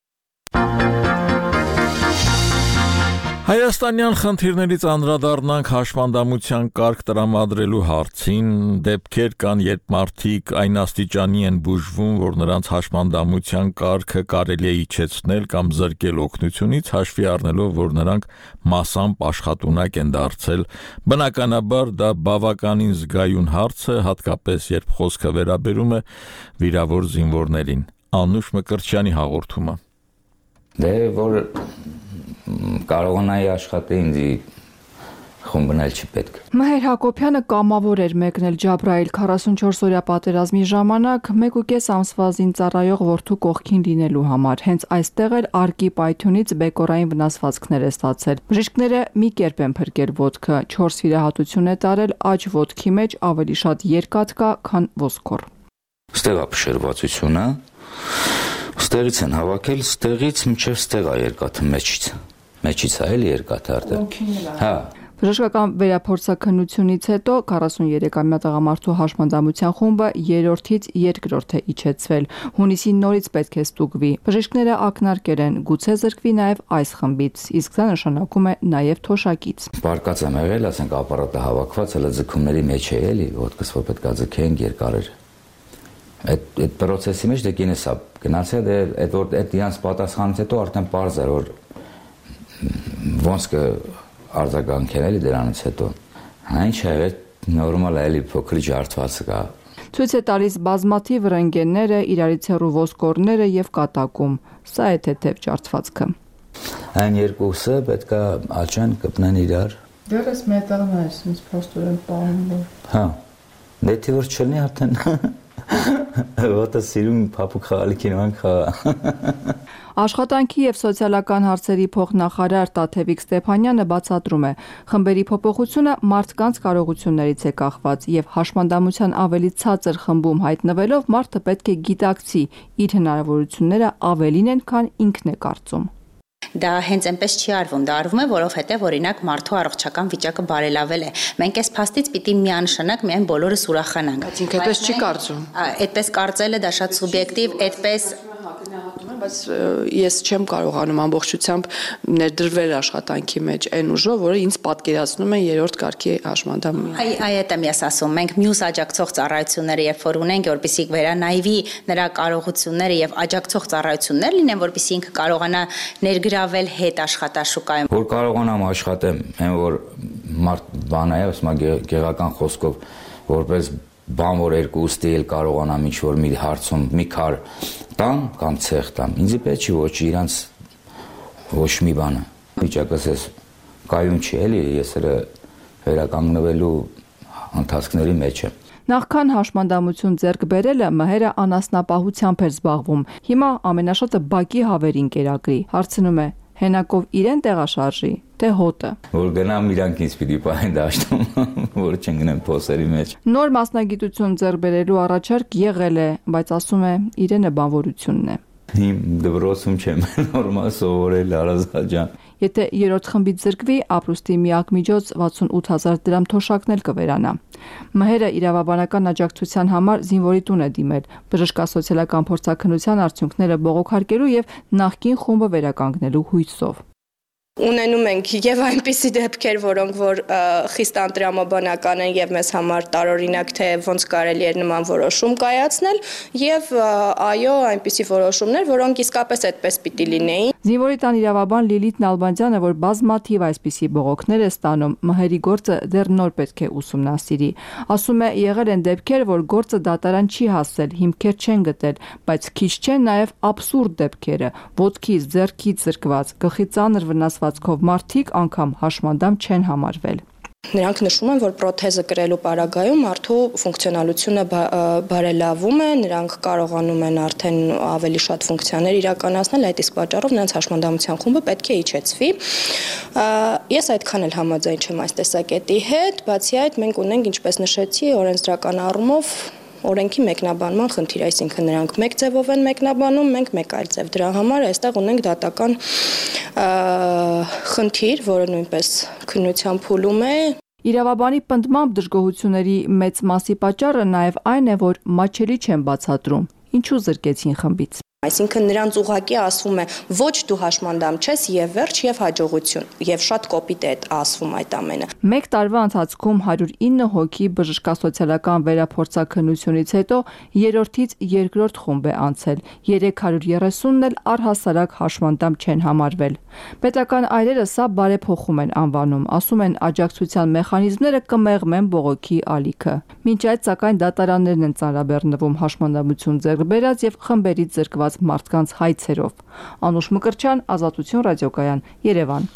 Հայաստանյան խնդիրներից անդրադառնանք հաշվանդամության կարգ տրամադրելու հարցին, դեպքեր կան, երբ մարդիկ այն աստիճանի են բուժվում, որ նրանց հաշվանդամության կարգը կարելի է իջեցնել կամ զրկել օգնությունից, հաշվի առնելով, որ նրանք մասամբ աշխատունակ են դարձել։ Բնականաբար դա բավականին զգայուն հարց է, հատկապես երբ խոսքը վերաբերում է վիրավոր զինվորներին։ Անուշ Մկրտչյանի հաղորդումը։ Դե որ կարողանայի աշխատել ինձ խումբնել չի պետք։ Մհեր Հակոբյանը կամավոր էր մեկնել Ջաբրայիլ 44-օրյա պատերազմի ժամանակ 1.5 ամսվա զինծառայող որդու կողքին լինելու համար։ Հենց այստեղ էլ արկի պայթյունից բեկորային վնասվածքներ է ստացել։ Բժիշկները մի կերպ են փրկել ոտքը, 4 վիրահատություն է տարել աջ ոտքի մեջ, ավելի շատ երկաթ կա, քան ոսկոր։ Ստեղ է փշերվածությունը, ստեղից են հավաքել, ստեղից մինչև ստեղ է երկաթը մեջից է էլի երկաթը արդեն։ Հա։ Բժշկական վերափորձաքննությունից հետո 43-ամյա տղամարդու հաշմանդամության խումբը 3-ից 2-րդ է իջեցվել։ Հունիսին նորից պետք է ստուգվի։ Բժիշկները ակնարկել են, գուցե զրկվի նաև այս խմբից, իսկ դա նշանակում է նաև թոշակից։ Բարկած եմ եղել, ասենք ապարատը հավաքված, հələ ձգումների մեջ է էլի, ոտքս որ պետք է ձգենք երկարեր։ Այդ process-ի մեջ դե կինես է գնացել, այդ իրանց պատասխանից հետո արդեն պարզ էր, որ ոնց կարձագանքեն էլի դրանից հետո։ Ինչ է, նորմալ է էլի փոքր ջարդված կա։ Ցույց է տալիս բազմաթիվ ռենտգենները, իրարից հեռու ոսկորները եւ կատակում։ Սա է թեթև ջարդվածքը։ Այն երկուսը պետք է աճեն, կպնեն իրար։ Դեռ էս մետաղն է, ինձ փոստորեն պահում։ Հա։ Դե թե որ չլինի արդեն Ոտը սիրում փափուկ խաղալիքին ոնք խաղա։ Աշխատանքի եւ սոցիալական հարցերի փոխնախարար Տաթևիկ Ստեփանյանը բացատրում է, խմբերի փոփոխությունը մարդկանց կարողություններից է կախված եւ հաշմանդամության ավելի ցածր խմբում հայտնվելով մարդը պետք է գիտակցի իր հնարավորությունները ավելին են, քան ինքն է կարծում։ Դա հենց այնպես չի արվում, դա արվում է, որովհետև օրինակ մարդու առողջական վիճակը բարելավել է։ Մենք այս փաստից պիտի միանշանակ միայն բոլորս ուրախանանք։ Բայց ինքը այդպես չի կարծում։ Այդպես կարծելը դա շատ սուբյեկտիվ, այդպես բայց ես չեմ կարողանում ամբողջությամբ ներդրվել աշխատանքի մեջ այն ուժով, որը ինձ պատկերացնում է երրորդ կարգի հաշմանդամ։ Այդ եմ ես ասում, մենք մյուս աջակցող ծառայությունները երբ որ ունենք, որպեսզի վերանայվի նրա կարողությունները եւ աջակցող ծառայություններ լինեն, որպեսզի ինքը կարողանա ներգրավել հետ աշխատաշուկայում։ Որ կարողանամ աշխատեմ, այն որ մարդ բան է, ասում գեղական խոսքով, որպես բան որ երկու ուստի էլ կարողանամ ինչ որ մի հարցում մի քար տամ կամ ցեղ տամ ինձ պետք չի ոչ իրանց ոչ մի բանը վիճակս էս կայուն չի էլի ես վերականգնվելու ընթացքների մեջ եմ Նախքան հաշմանդամություն ձեռք բերելը Մհերը անասնապահությամբ էր զբաղվում հիմա ամենաշատը բակի հավերին կերակրի հարցնում է հենակով իրեն տեղաշարժի թե հոտը։ Որ գնամ իրանք ինձ պիտի պահեն դաշտում, որ չընկնեմ փոսերի մեջ։ Նոր մասնագիտություն ձեռք բերելու առաջարկ եղել է, բայց ասում է իրենը բանվորությունն է։ Իմ դպրոցում չեմ նորմալ սովորել Արազատ ջան։ Եթե երրորդ խմբից զրկվի, ապրուստի միակ միջոց 68000 դրամ թոշակն էլ կվերանա։ Մհերը իրավաբանական աջակցության համար զինվորի տուն է դիմել, բժշկասոցիալական փորձաքննության արդյունքները բողոքարկելու եւ նախկին խումբը վերականգնելու հույսով։ Ունենում ենք եւ այնպիսի դեպքեր, որոնք որ խիստ անտրամաբանական են եւ մեզ համար տարօրինակ, թե ոնց կարելի է նման որոշում կայացնել եւ այո, այնպիսի որոշումներ, որոնք իսկապես այդպես պիտի լինեին։ Զինվորի տան իրավաբան Լիլիթ Նալբանդյանը, որ բազմաթիվ այսպիսի բողոքներ է ստանում, մհերի գործը դեռ նոր պետք է ուսումնասիրի։ Ասում է, եղել են դեպքեր, որ գործը դատարան չի հասել, հիմքեր չեն գտել, բայց քիչ չեն նաեւ աբսուրդ դեպքերը, ոտքից, ձեռքից զրկված, գլխի ծանր վնասվածքով մարդիկ անգամ հաշմանդամ չեն համարվել։ Նրանք նշում են, որ պրոթեզը կրելու պարագայում մարդու ֆունկցիոնալությունը բարելավում է, նրանք կարողանում են արդեն ավելի շատ ֆունկցիաներ իրականացնել, այդ իսկ պատճառով նրանց հաշմանդամության խումբը պետք է իջեցվի։ Ես այդքան էլ համաձայն չեմ այս տեսակետի հետ, բացի այդ մենք ունենք, ինչպես նշեցի, օրենսդրական առումով օրենքի մեկնաբանման խնդիր, այսինքն նրանք մեկ ձևով են մեկնաբանում, մենք մեկ այլ ձև։ Դրա համար այստեղ ունենք դատական խնդիր, որը նույնպես քննության փուլում է։ Իրավաբանի պնդմամբ դժգոհությունների մեծ մասի պատճառը նաև այն է, որ մատչելի չեն բացատրում, ինչու զրկեցին խմբից։ Այսինքն նրանց ուղղակի ասվում է ոչ դու հաշմանդամ չես եւ վերջ եւ հաջողություն եւ շատ կոպիտ է ասվում այդ ամենը։ Մեկ տարվա ընթացքում 109 հոգի բժշկասոցիալական վերափորձաքննությունից հետո երրորդից երկրորդ խումբ է անցել, 330-ն էլ առհասարակ հաշմանդամ չեն համարվել։ Պետական այրերը սա բարեփոխում են անվանում, ասում են աջակցության մեխանիզմները կմեղմեն բողոքի ալիքը։ Մինչ այդ սակայն դատարաններն են ծանրաբեռնվում հաշմանդամություն ձեռք բերած եւ խմբերից զրկված մարդկանց հայցերով։ Անուշ Մկրտչյան, Ազատություն ռադիոկայան, Երևան։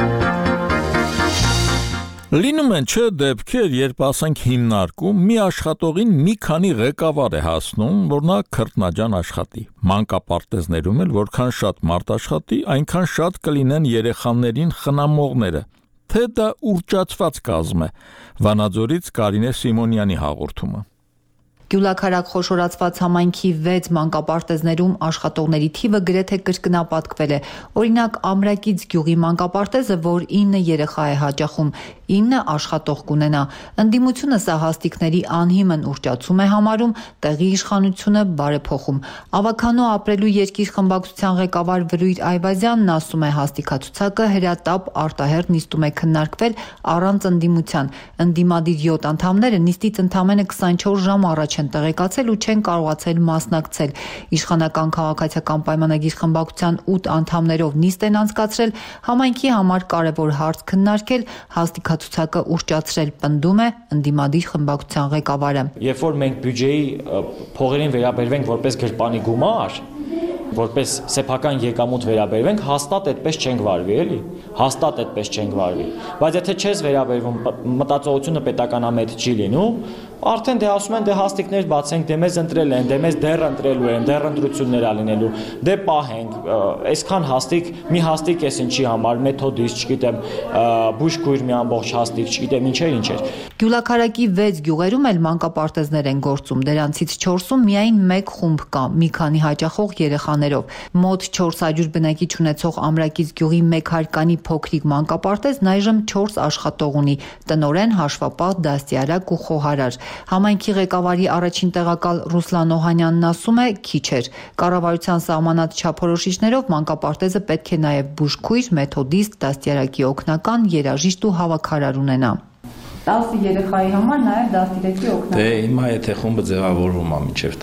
Լինում են չէ դեպքեր, երբ ասենք հիմնարկում մի աշխատողին մի քանի ղեկավար է հասնում, որ նա քրտնաջան աշխատի։ Մանկապարտեզներում էլ որքան շատ մարդ աշխատի, այնքան շատ կլինեն երեխաներին խնամողները։ Թե դա ուռճացված կազմ է։ Վանաձորից Կարինե Սիմոնյանի հաղորդումը։ Գյուլաքարակ խոշորացված համայնքի 6 մանկապարտեզներում աշխատողների թիվը գրեթե կրկնապատկվել է։ Օրինակ, Ամրակից գյուղի մանկապարտեզը, որ 9 երեխա է հաճախում, 9 աշխատող կունենա։ Ընդդիմությունը սա հաստիկների անհիմն ուռճացում է համարում, տեղի իշխանությունը բարեփոխում։ Ավականո ապրելու երկիր խմբակցության ղեկավար Վրույր Այվազյանն ասում է, հաստիկացուցակը հրատապ արտահերթ նիստում է քննարկվել առանց ընդդիմության։ Ընդդիմադիր 7 անդամները նիստից ընդամենը 24 ժամ առաջ են տեղեկացել ու չեն կարողացել մասնակցել։ Իշխանական քաղաքացիական պայմանագիր խմբակցության 8 անդամներով նիստ են անցկացրել, համայնքի համար կարևոր հարց քննարկել, հաստիկացուցակը ուռճացրել, պնդում է ընդդիմադիր խմբակցության ղեկավարը։ Երբ որ մենք բյուջեի փողերին վերաբերվենք որպես գրպանի գումար, որպես սեփական եկամուտ վերաբերվենք, հաստատ այդպես չենք վարվի, էլի։ Հաստատ այդպես չենք վարվի։ Բայց եթե չես վերաբերվում, մտածողությունը պետականամետ չի լինում, արդեն դե ասում են դե հաստիկներ բացենք, դե մեզ ընտրել են, դե մեզ դեռ ընտրելու են, դեռ ընտրություններ ա լինելու, դե պահենք, այսքան հաստիկ, մի հաստիկ էս ինչի համար, մեթոդիստ, չգիտեմ, բուժքույր մի ամբողջ հաստիկ, չգիտեմ ինչեր։ Գյուլաքարակի 6 գյուղերում էլ մանկապարտեզներ են գործում, դրանցից 4-ում միայն 1 խումբ կա, մի քանի հաճախող երեխաներով։ Մոտ 400 բնակիչ ունեցող Ամրակից գյուղի 1 հարկանի փոքրիկ մանկապարտեզն այժմ 4 աշխատող ունի՝ տնօրեն, հաշվապահ, դաստիարակ ու խոհարար։ Համայնքի ղեկավարի առաջին տեղակալ Ռուսլան Օհանյանն ասում է, քիչ էր։ Կառավարության սահմանած չափորոշիչներով մանկապարտեզը պետք է նաև բուժքույր, մեթոդիստ, դաստիարակի օգնական, երաժիշտ ու հավաքարար ունենա։ 10 երեխայի համար նաև դաստիարակի օգնական։ Դե հիմա եթե խումբը ձևավորվում է մինչև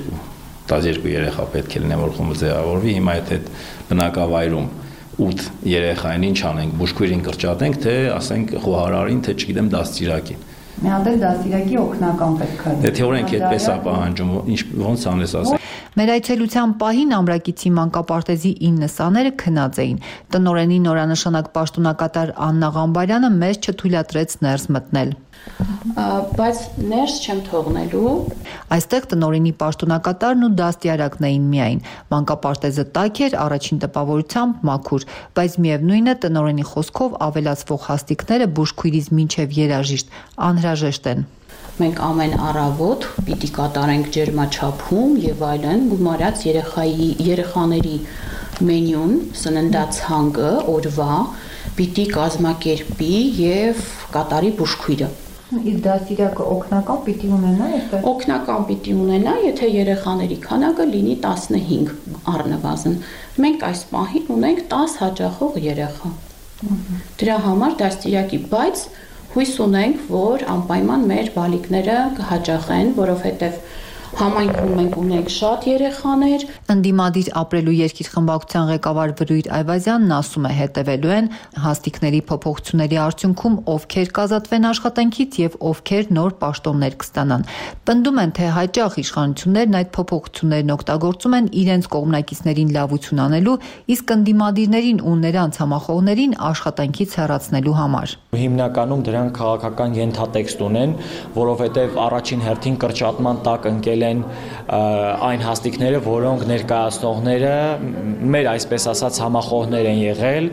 12 երեխա պետք է լինի, որ խումբը ձևավորվի, հիմա եթե բնակավայրում 8 երեխային ինչ անենք, բուժքույրին կրճատենք, թե ասենք խոհարարին, թե չգիտեմ դաստիարակին։ Մի հատ էլ դաստիարակի օգնական պետք է։ Դե թեորենք այդպես է պահանջում, ոնց անես ասենք։ Մեր այցելության պահին Ամրակիցի մանկապարտեզի 9 սաները քնած էին։ Տնօրենի նորանշանակ պաշտոնակատար Աննա Ղամբարյանը մեզ չթույլատրեց ներս մտնել։ Բայց ներս չեմ թողնելու։ Այստեղ տնօրենի պաշտոնակատարն ու դաստիարակն էին միայն։ Մանկապարտեզը տաք էր, առաջին տպավորությամբ մաքուր, բայց միևնույն է տնօրենի խոսքով ավելացվող հաստիկները բուժքույրից մինչև երաժիշտ անհրաժեշտ են։ Մենք ամեն առավոտ պիտի կատարենք ջերմաչափում եւ այլն, գումարած երեխաների մենյուն, սննդացանկը, օրվա պիտի կազմակերպի եւ կատարի բուժքույրը։ Իսկ դաստիարակը օգնական պիտի ունենա այստեղ։ Օգնական պիտի ունենա, եթե երեխաների քանակը լինի 15 առնվազն։ Մենք այս պահին ունենք 10 հաճախող երեխա։ Դրա համար դաստիարակի, բայց հույս ունենք, որ անպայման մեր բալիկները կհաճախեն, որովհետև համայնքում մենք ունենք շատ երեխաներ։ Ընդդիմադիր ապրելու երկիր խմբակցության ղեկավար Վրույր Այվազյանն ասում է, հետևելու են հաստիկների փոփոխությունների արդյունքում ովքեր կազատվեն աշխատանքից եւ ովքեր նոր պաշտոններ կստանան։ Պնդում են, թե հաճախ իշխանություններն այդ փոփոխություններն օգտագործում են իրենց կողմնակիցներին լավություն անելու, իսկ ընդդիմադիրներին ու նրանց համախոհներին աշխատանքից հեռացնելու համար։ Հիմնականում դրանք քաղաքական ենթատեքստ ունեն, որովհետև առաջին հերթին կրճատման տակ ընկել են այն հաստիկները, որոնք ներկայացնողները մեր այսպես ասած համախոհներ են եղել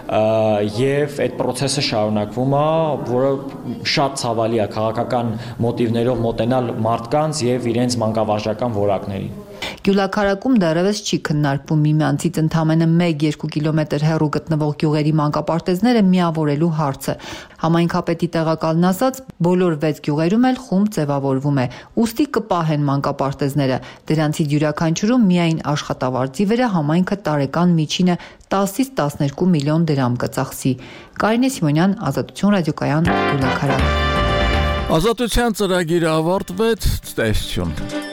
եւ այդ process-ը շարունակվում է, որը շատ ցավալի է քաղաքական մոտիվներով մոտենալ մարդկանց եւ իրենց մանկավարժական որակներին։ Գյուլաքարակում դեռևս չի քննարկվում միմյանցից ընդամենը 1-2 կիլոմետր հեռու գտնվող գյուղերի մանկապարտեզները միավորելու հարցը։ Համայնքապետի տեղակալն ասաց, բոլոր 6 գյուղերում էլ խումբ ձևավորվում է, ուստի կպահեն մանկապարտեզները։ Դրանցից յուրաքանչյուրում միայն աշխատավարձի վրա համայնքը տարեկան միջինը 10-ից 12 միլիոն դրամ կծախսի։ Կարինե Սիմոնյան, Ազատություն ռադիոկայան, Գյուլաքարակ։ Ազատության ծրագիրը ավարտվեց, տեսություն։